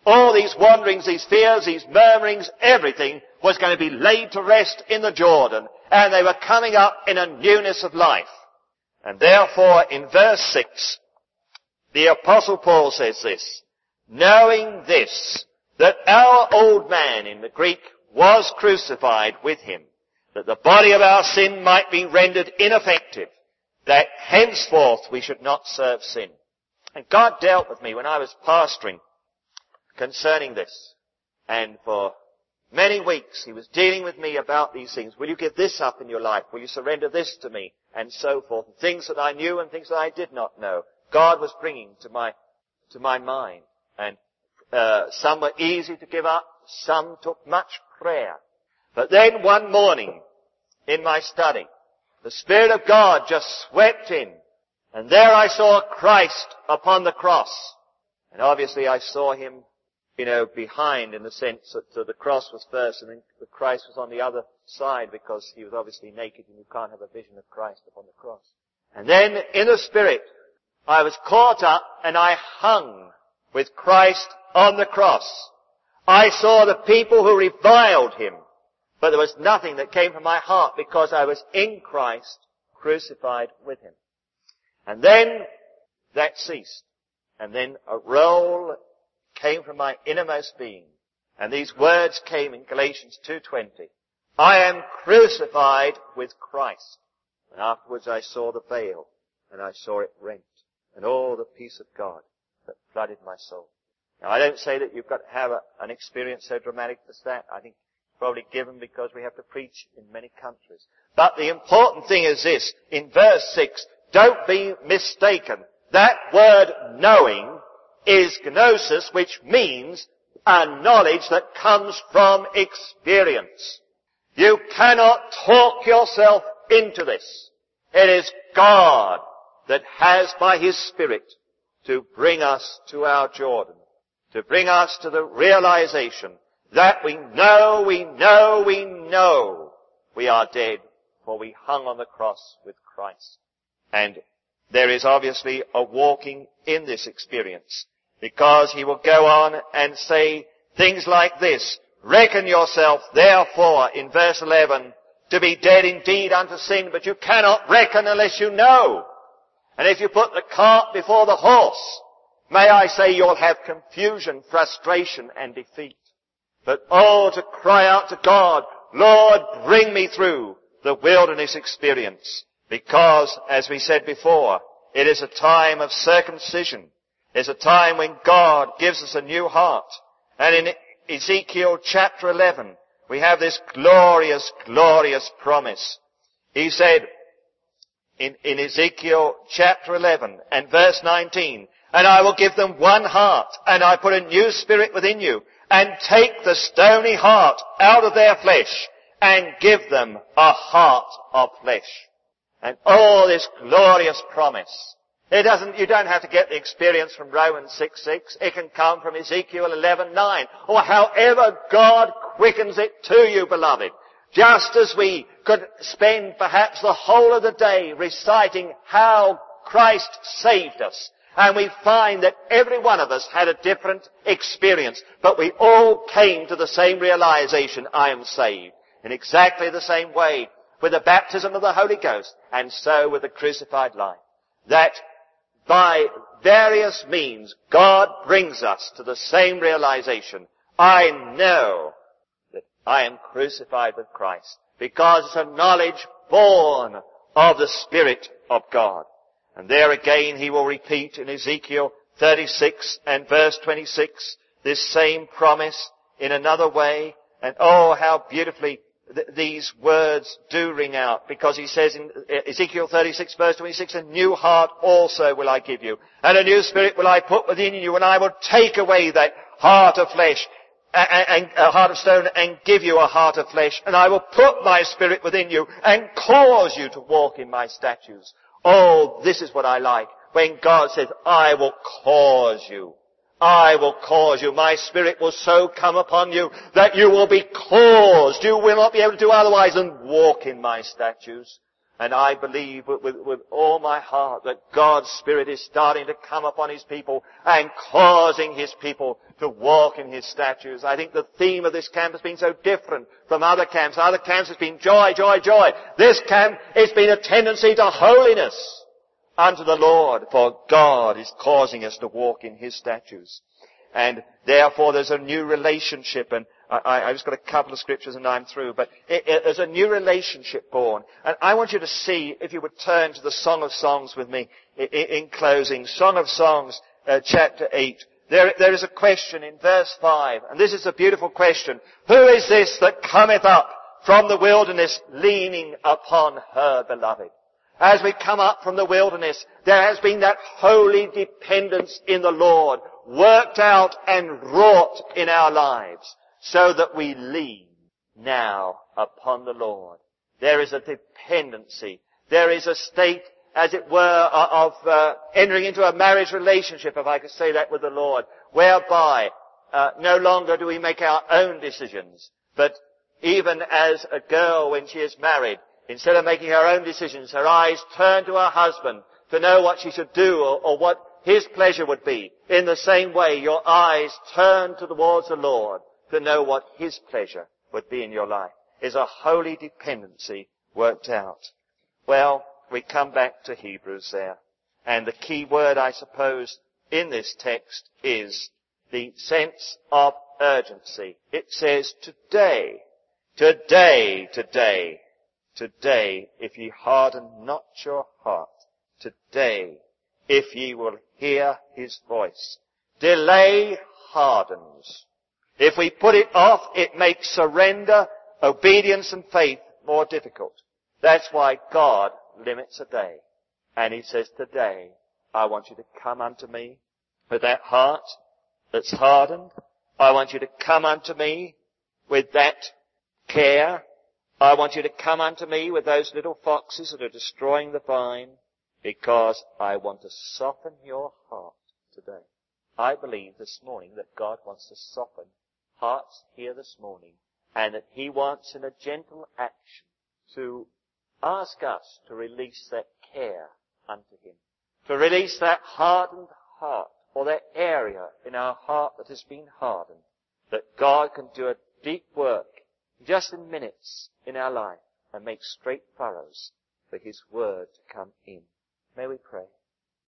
Speaker 1: all these wanderings, these fears, these murmurings, everything was going to be laid to rest in the Jordan, and they were coming up in a newness of life. And therefore, in verse 6, the Apostle Paul says this, knowing this, that our old man, in the Greek, was crucified with him, that the body of our sin might be rendered ineffective, that henceforth we should not serve sin. And God dealt with me when I was pastoring concerning this. And for many weeks he was dealing with me about these things. Will you give this up in your life? Will you surrender this to me? And so forth. And things that I knew and things that I did not know. God was bringing to my mind. And some were easy to give up. Some took much prayer. But then one morning in my study, the Spirit of God just swept in. And there I saw Christ upon the cross. And obviously I saw him, behind, in the sense that the cross was first and then the Christ was on the other side, because he was obviously naked and you can't have a vision of Christ upon the cross. And then in the Spirit, I was caught up and I hung with Christ on the cross. I saw the people who reviled him, but there was nothing that came from my heart because I was in Christ, crucified with him. And then that ceased. And then a roll came from my innermost being. And these words came in Galatians 2:20. I am crucified with Christ. And afterwards I saw the veil, and I saw it rent, and all the peace of God that flooded my soul. Now I don't say that you've got to have an experience so dramatic as that. I think it's probably given because we have to preach in many countries. But the important thing is this, in verse 6, don't be mistaken. That word knowing is gnosis, which means a knowledge that comes from experience. You cannot talk yourself into this. It is God that has by His Spirit to bring us to our Jordan, to bring us to the realization that we know we are dead, for we hung on the cross with Christ. And there is obviously a walking in this experience, because he will go on and say things like this, reckon yourself therefore, in verse 11, to be dead indeed unto sin, but you cannot reckon unless you know. And if you put the cart before the horse, may I say you'll have confusion, frustration and defeat. But to cry out to God, Lord, bring me through the wilderness experience. Because, as we said before, it is a time of circumcision. It's a time when God gives us a new heart. And in Ezekiel chapter 11, we have this glorious, glorious promise. He said in Ezekiel chapter 11 and verse 19, and I will give them one heart, and I put a new spirit within you, and take the stony heart out of their flesh, and give them a heart of flesh. And this glorious promise. You don't have to get the experience from Romans 6:6. It can come from Ezekiel 11:9, or however God quickens it to you, beloved. Just as we could spend perhaps the whole of the day reciting how Christ saved us, and we find that every one of us had a different experience, but we all came to the same realization, I am saved, in exactly the same way, with the baptism of the Holy Ghost, and so with the crucified life. That by various means, God brings us to the same realization. I know that I am crucified with Christ, because it's a knowledge born of the Spirit of God. And there again he will repeat in Ezekiel 36 and verse 26, this same promise in another way. And how beautifully these words do ring out, because he says in Ezekiel 36 verse 26, a new heart also will I give you, and a new spirit will I put within you, and I will take away that heart of flesh, and a heart of stone, and give you a heart of flesh, and I will put my spirit within you, and cause you to walk in my statutes. This is what I like, when God says, I will cause you. I will cause you. My Spirit will so come upon you that you will be caused. You will not be able to do otherwise than walk in my statutes. And I believe with all my heart that God's Spirit is starting to come upon His people and causing His people to walk in His statutes. I think the theme of this camp has been so different from other camps. Other camps has been joy, joy, joy. This camp, it's been a tendency to holiness unto the Lord, for God is causing us to walk in His statutes. And therefore there's a new relationship, and I've just got a couple of scriptures and I'm through, but there's a new relationship born. And I want you to see, if you would turn to the Song of Songs with me in closing. Song of Songs, chapter 8. There is a question in verse 5, and this is a beautiful question. Who is this that cometh up from the wilderness, leaning upon her beloved? As we come up from the wilderness, there has been that holy dependence in the Lord, worked out and wrought in our lives, so that we lean now upon the Lord. There is a dependency. There is a state, as it were, of entering into a marriage relationship, if I could say that, with the Lord, whereby no longer do we make our own decisions, but even as a girl when she is married, instead of making her own decisions, her eyes turn to her husband to know what she should do or what his pleasure would be. In the same way, your eyes turn towards the Lord to know what His pleasure would be in your life. Is a holy dependency worked out. Well, we come back to Hebrews there. And the key word, I suppose, in this text is the sense of urgency. It says, today, today, today, today, if ye harden not your heart, today, if ye will hear His voice. Delay hardens. If we put it off, it makes surrender, obedience and faith more difficult. That's why God limits a day. And He says, today, I want you to come unto me with that heart that's hardened. I want you to come unto me with that care. I want you to come unto me with those little foxes that are destroying the vine, because I want to soften your heart today. I believe this morning that God wants to soften hearts here this morning, and that He wants in a gentle action to ask us to release that care unto Him, to release that hardened heart, or that area in our heart that has been hardened, that God can do a deep work just in minutes in our life and make straight furrows for His word to come in. May we pray.